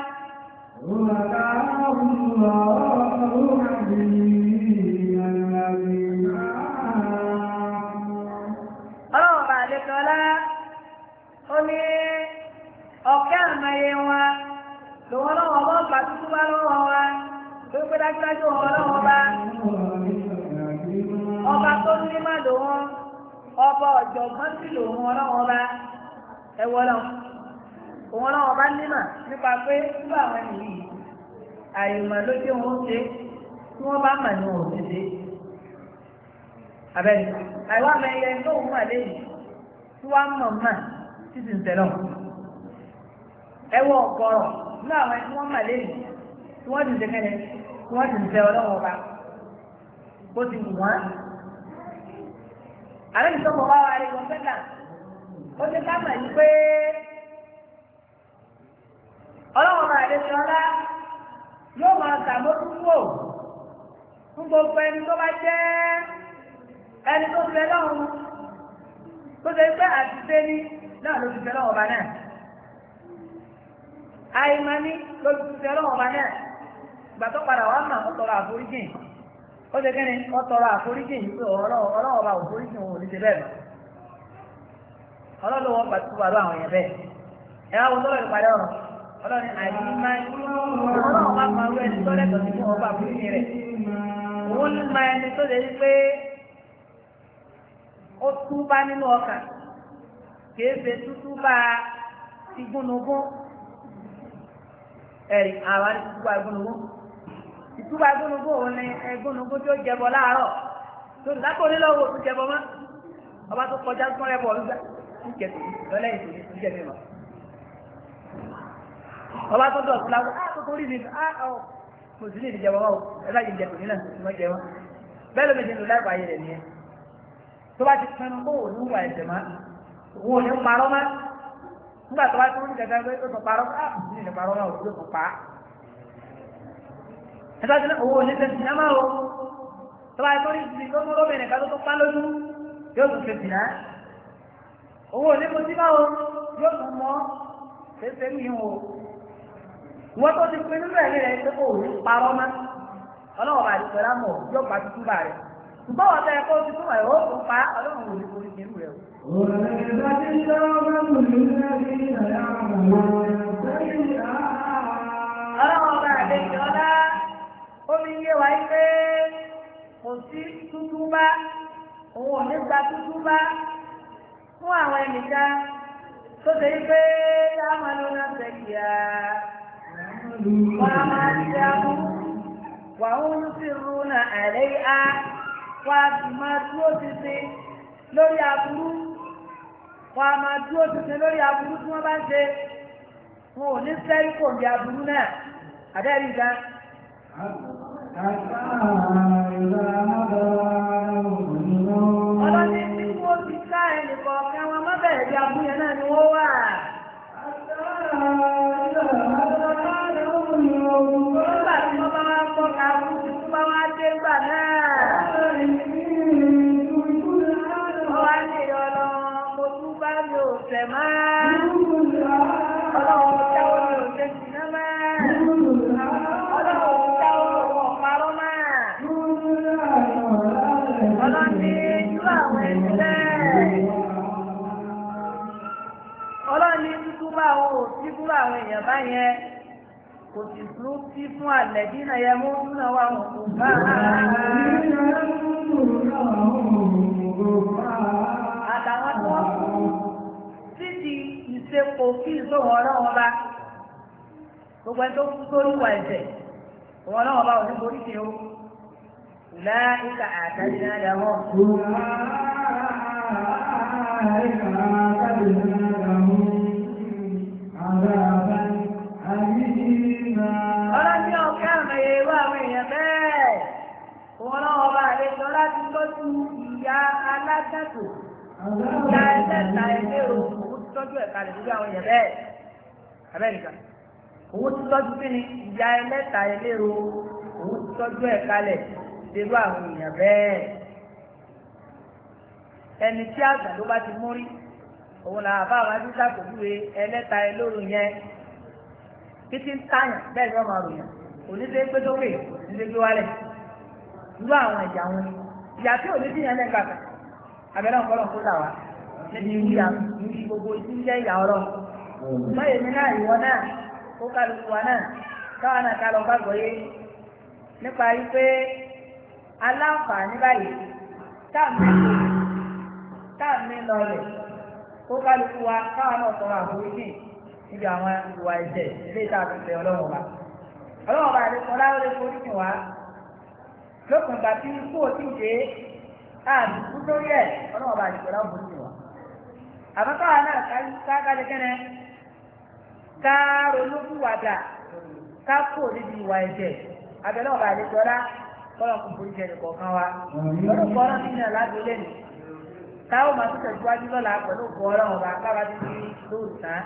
Ọlọ́run bá lè tọ́lá ó ní ọ̀kẹ́ àmàyé wọn lòun ọlọ́wọ́ bọ́ gbà tútú bá lọ́wọ́ wa tó pé dájúdájú wọn ọlọ́wọ́ bá ọba tó ní má lòun ọba ọ̀jọ̀gbọ́n sí lòun ọlọ́wọ́ bá ẹwọ́ lọ òun ọlọ́wọ́ bá nímà nípa pé nígbà àwọn ènìyàn àyùmọ̀ ló dé wọn ṣe tí wọ́n bá mà ní wọn ò ṣe abẹ́ni àìwá mẹ́yẹ tó ń wà lẹ́yìn tí wọ́n mọ̀ mà títí ń tẹ̀lọ́ ẹwọ́ ọ̀gọ́rọ̀ ní àwọn tí wọ́n mà lẹ́yìn tí wọ́n ti ń tẹ́kẹ́lẹ́ tí wọ́n ti ń tẹ ọlọ́wọ́ bá bó ti wù wọ́n. àlẹ́ ìsọ́kọ̀ wá wa rí wọn fẹ́lá ó ti ká mà yí pé ọlọ́wọ́ bá àdé ti ọlá yóò máa sàmójúkúrò fún gbogbo ẹni tó bá jẹ́ ẹni tó fẹ́ lọ́hùn tó ṣe pé àtìsẹ́ ní náà ló ti fẹ́ lọ́wọ́ ọba náà àìmọ́ní ló ti fẹ́ lọ́wọ́ ọba náà ìgbà tó padà wá mà ó tọrọ àforíjì ó ṣe kẹ́ni ó tọrọ àforíjì yìí pé ọlọ́wọ́ ọba òforíjì òun ò ní ṣe bẹ́ẹ̀ mọ́ ọlọ́wọ́ ọba tó wà lọ àwọn èèyàn bẹ́ẹ̀ ẹ̀ wá wo tó lọ́ọ́ ìpàdé ọ̀rọ̀ ọlọ́ni àìmọ́ ọlọ́wọ́ ọba máa wú ẹni tó lẹ́tọ̀ọ́ sí fún ọba àforíjì rẹ̀ òun máa ẹni tó lè rí pé ó túbá nínú ọkàn kìí ṣe túbá igúnnugún ẹ̀rì àwọn ìtúbá igúnnugún ìtúbá igúnnugún òun ni igúnnugún tí ó jẹbọ láàárọ̀ tó ní lápò onílọ́wọ́ tó jẹbọ mọ́ ọba tó kọjá tó rẹ̀ bọ̀ lúgbà ń jẹ̀tò lọ́lẹ́yìn tó ní tó jẹ̀ mímọ́ ọba tó dọ̀ síláwọ́ tó tó rí mi mo sì ní ìdíjẹbọ mọ́ ẹ bá yìí jẹ̀tò nílẹ̀ tó mọ́ jẹ mọ́ bẹ́ẹ̀ ló méjì ń lò láìpẹ́ ayé rẹ̀ nìyẹn tó bá ti pinnu kó wò ní wà ẹ̀sẹ̀ má wò ní parọ́ má nígbà tó bá tó ní gẹ́gẹ́ pé ó tó parọ́ á ní ní parọ́ náà ó tó pa á. ẹ̀sẹ̀ tó ní owó ní ṣe sìnà máa o tó bá tó ní ìsìn tó mú lóbìnrin kan tó tó pa lójú yóò tún ṣe sìnà owó ní mo ti máa o yóò tún mọ́ ṣeéṣe ní o wọ́n tó ti pinnu bẹ́ẹ̀ rẹ̀ pé kó wò ní parọ́ má ọlọ́wọ́ bá ti pẹ̀lú àmọ̀ yóò gbà tuntun bá rẹ̀ ṣùgbọ́n wọ́n tẹ́ kó ti tún ẹ̀ ó tún pa ọlọ́run òní orí kìí rẹ̀ o. ọlọ́run ọba ó fi yé wa pé kò sí tútúbá òun ò ní gba tútúbá fún àwọn ẹnìkan tó ṣe pé táwọn lóná tẹ̀kíà wọ́n á máa ṣe àbúrú wà ń sì rúnà àlẹ́ á wà á sì máa dúró títí lórí aburú wà á máa dúró títí lórí aburú tí wọ́n bá ń ṣe wọn ò ní sẹ́rí kò ní aburú náà àdẹ́rì gan. Ọlọ́ni tí wọ́n ti ká ẹnìkan kí wọ́n má bẹ̀rẹ̀ bí aburú yẹn náà ni wọ́n wà. Nígbà tí wọ́n bá wá kọ́ ká aburú tí wọ́n bá wá dé gbà náà. Wọ́n wá ní ìyọ̀lọ́ mo tún bá mi ò tẹ̀ máa. Ọlọ́run jáwọ́ mi ò tẹ̀ sí náà máa. Ọlọ́run jáwọ́ mi ò parọ́ máa. Ọlọ́ni irú àwọn ẹ̀sẹ̀. Ọlọ́ni tútú bá àwọn òsì fún àwọn èèyàn báyẹn. Kò sì tún sí fún àlẹ́bí náà yẹ mú náà wà wọ́n kò bá. Àtàwọn tí wọ́n kú títí ìṣepò kí ìṣòwò ọlọ́wọ́ bá. Gbogbo ẹni tó kú sórí ìwà ẹ̀ṣẹ̀, òun ọlọ́wọ́ bá òní borí kí o. أولئك أعتدنا لهم عذابا أليما. ọlọ́ni ọ̀kẹ́ àmì ewu àwọn èèyàn bẹ́ẹ̀ òun náà bá àlejò láti tọ́jú ìyá alágbàtò ìyá ẹlẹ́ta ẹlẹ́rọ òun ti tọ́jú ẹ̀ka lè lórí àwọn èèyàn bẹ́ẹ̀ abẹ́nìkà òun ti tọ́jú kí ni ìyá ẹlẹ́ta ẹlẹ́rọ òun ti tọ́jú ẹ̀ka lẹ̀ ṣerú àwọn èèyàn bẹ́ẹ̀ ẹni tí àgbà ló bá ti mú rí òun là bá àwọn adúlá ṣàpèjúwe ẹlẹ́ta ẹlẹ́rọ yẹn títí ń tàyàn bẹ́ẹ̀ ni wọ́n máa ròyìn oníṣẹ́ gbé sókè oníṣẹ́ gbé wálẹ̀ irú àwọn ìyá wọn ni ìyá tí ò ní sí yẹn lẹ́gbàá kan abẹ́rẹ́ ọ̀pọ̀lọpọ̀ kó là wá níbi ìrí gbogbo ìdíjẹ́ ìyá ọ̀rọ̀ lọ́yẹ̀ mi náà ìwọ náà ó kálukú wa náà káwa náà ká lọ gbàgbọ́ yé nípa yí pé aláǹfààní báyìí táàmì lọlẹ̀ ó kálukú wa káwa náà sọ̀rọ̀ àforíjì níbi àwọn ìwà ẹ̀ṣẹ̀ ilé ìta àtúnṣe ọlọ́run ọba àdékọ́ láwọlé foríjì wa lókun ìgbà tí ikú ò tíì dé àdúgbò lórí ẹ̀ ọlọ́run ọba àdékọ́ láwọlé foríjì wa àmọ́ káwa náà káàkiri kẹ́nẹ́ ká ronúkúwàdà ká kó níbi ìwà ẹ̀ṣẹ̀ abẹ́lẹ́ ọba àdékọ́ lá kọ́lọ̀ kò foríjì ẹnì kọ̀ọ̀kan wa lọ́dún kọ́lọ́ nínú ẹ̀ lágbo lẹ́nu táwọn máa tún tẹ̀síwájú lọ́la pẹ̀lú òkú ọlọ́run ọba káwa ti fi lóòrùn tán.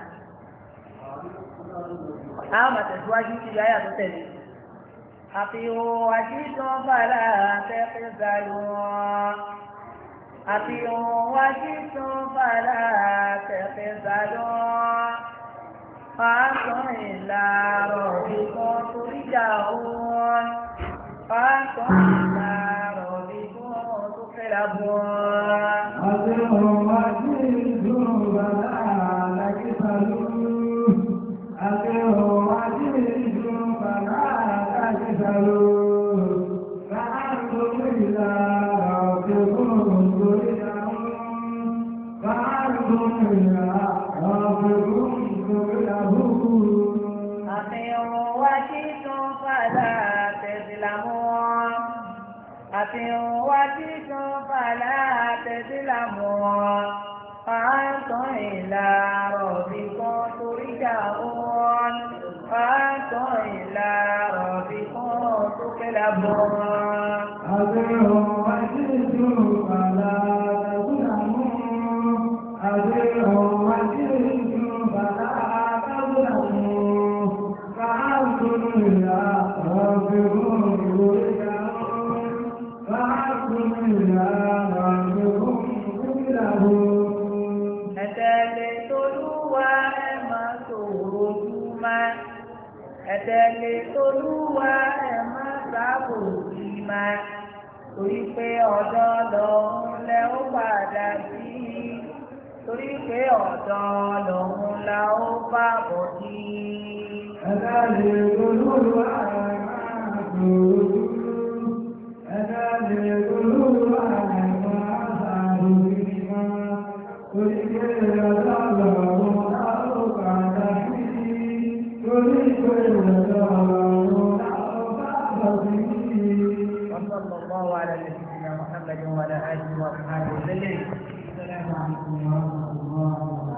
Àwọn máa tẹ̀síwájú sí ìyá yàtọ̀ tẹ̀lé. Àfihàn àjíṣàn fàlà tẹ́fẹ́ sálùwọ̀n. Àfihàn àjíṣàn fàlà tẹ́fẹ́ sálùwọ̀n. Fàásùn ìlàrọ̀ ìkan torí jà òun. Fàásùn ìlàrọ̀ ìkan tó fẹ́ làbọ̀n. Àfihàn àjíṣàn fàlà tẹ́fẹ́ sálùwọ̀n. Àfihàn àjíṣàn fàlà tẹ́fẹ́ sálùwọ̀n. Fàásùn ìlàrọ̀ ìkan torí jà òun. Fàásùn ìlàrọ̀ àfihàn wájú tún fàlà tẹ̀sílámọ́ fàátàn ìlà rọ̀bì kan torí jà wọ́n fàátàn ìlà rọ̀bì kan tó kẹ́lá bọ́. àfihàn wájú tún fàlà tẹ̀sílámọ́ àfihàn wájú tún fàlà tẹ̀sílámọ́ fàátàn ìlà rọ̀bì kan torí jà ẹ̀tẹ̀lẹ̀ tolúwa ẹ máa sòrò ojúmọ́ ẹ̀tẹ̀lẹ̀ tolúwa ẹ máa sábò jìmá torí pé ọ̀dọ̀ lọ́hún lẹ ó padà sí torí pé ọ̀dọ̀ lọ́hún la ó bá bọ̀ sí. ẹ̀tẹ̀lẹ̀ tolúwa ẹ máa الله على نبينا محمد وعلى اله وصحبه وسلم. السلام عليكم ورحمه الله وبركاته.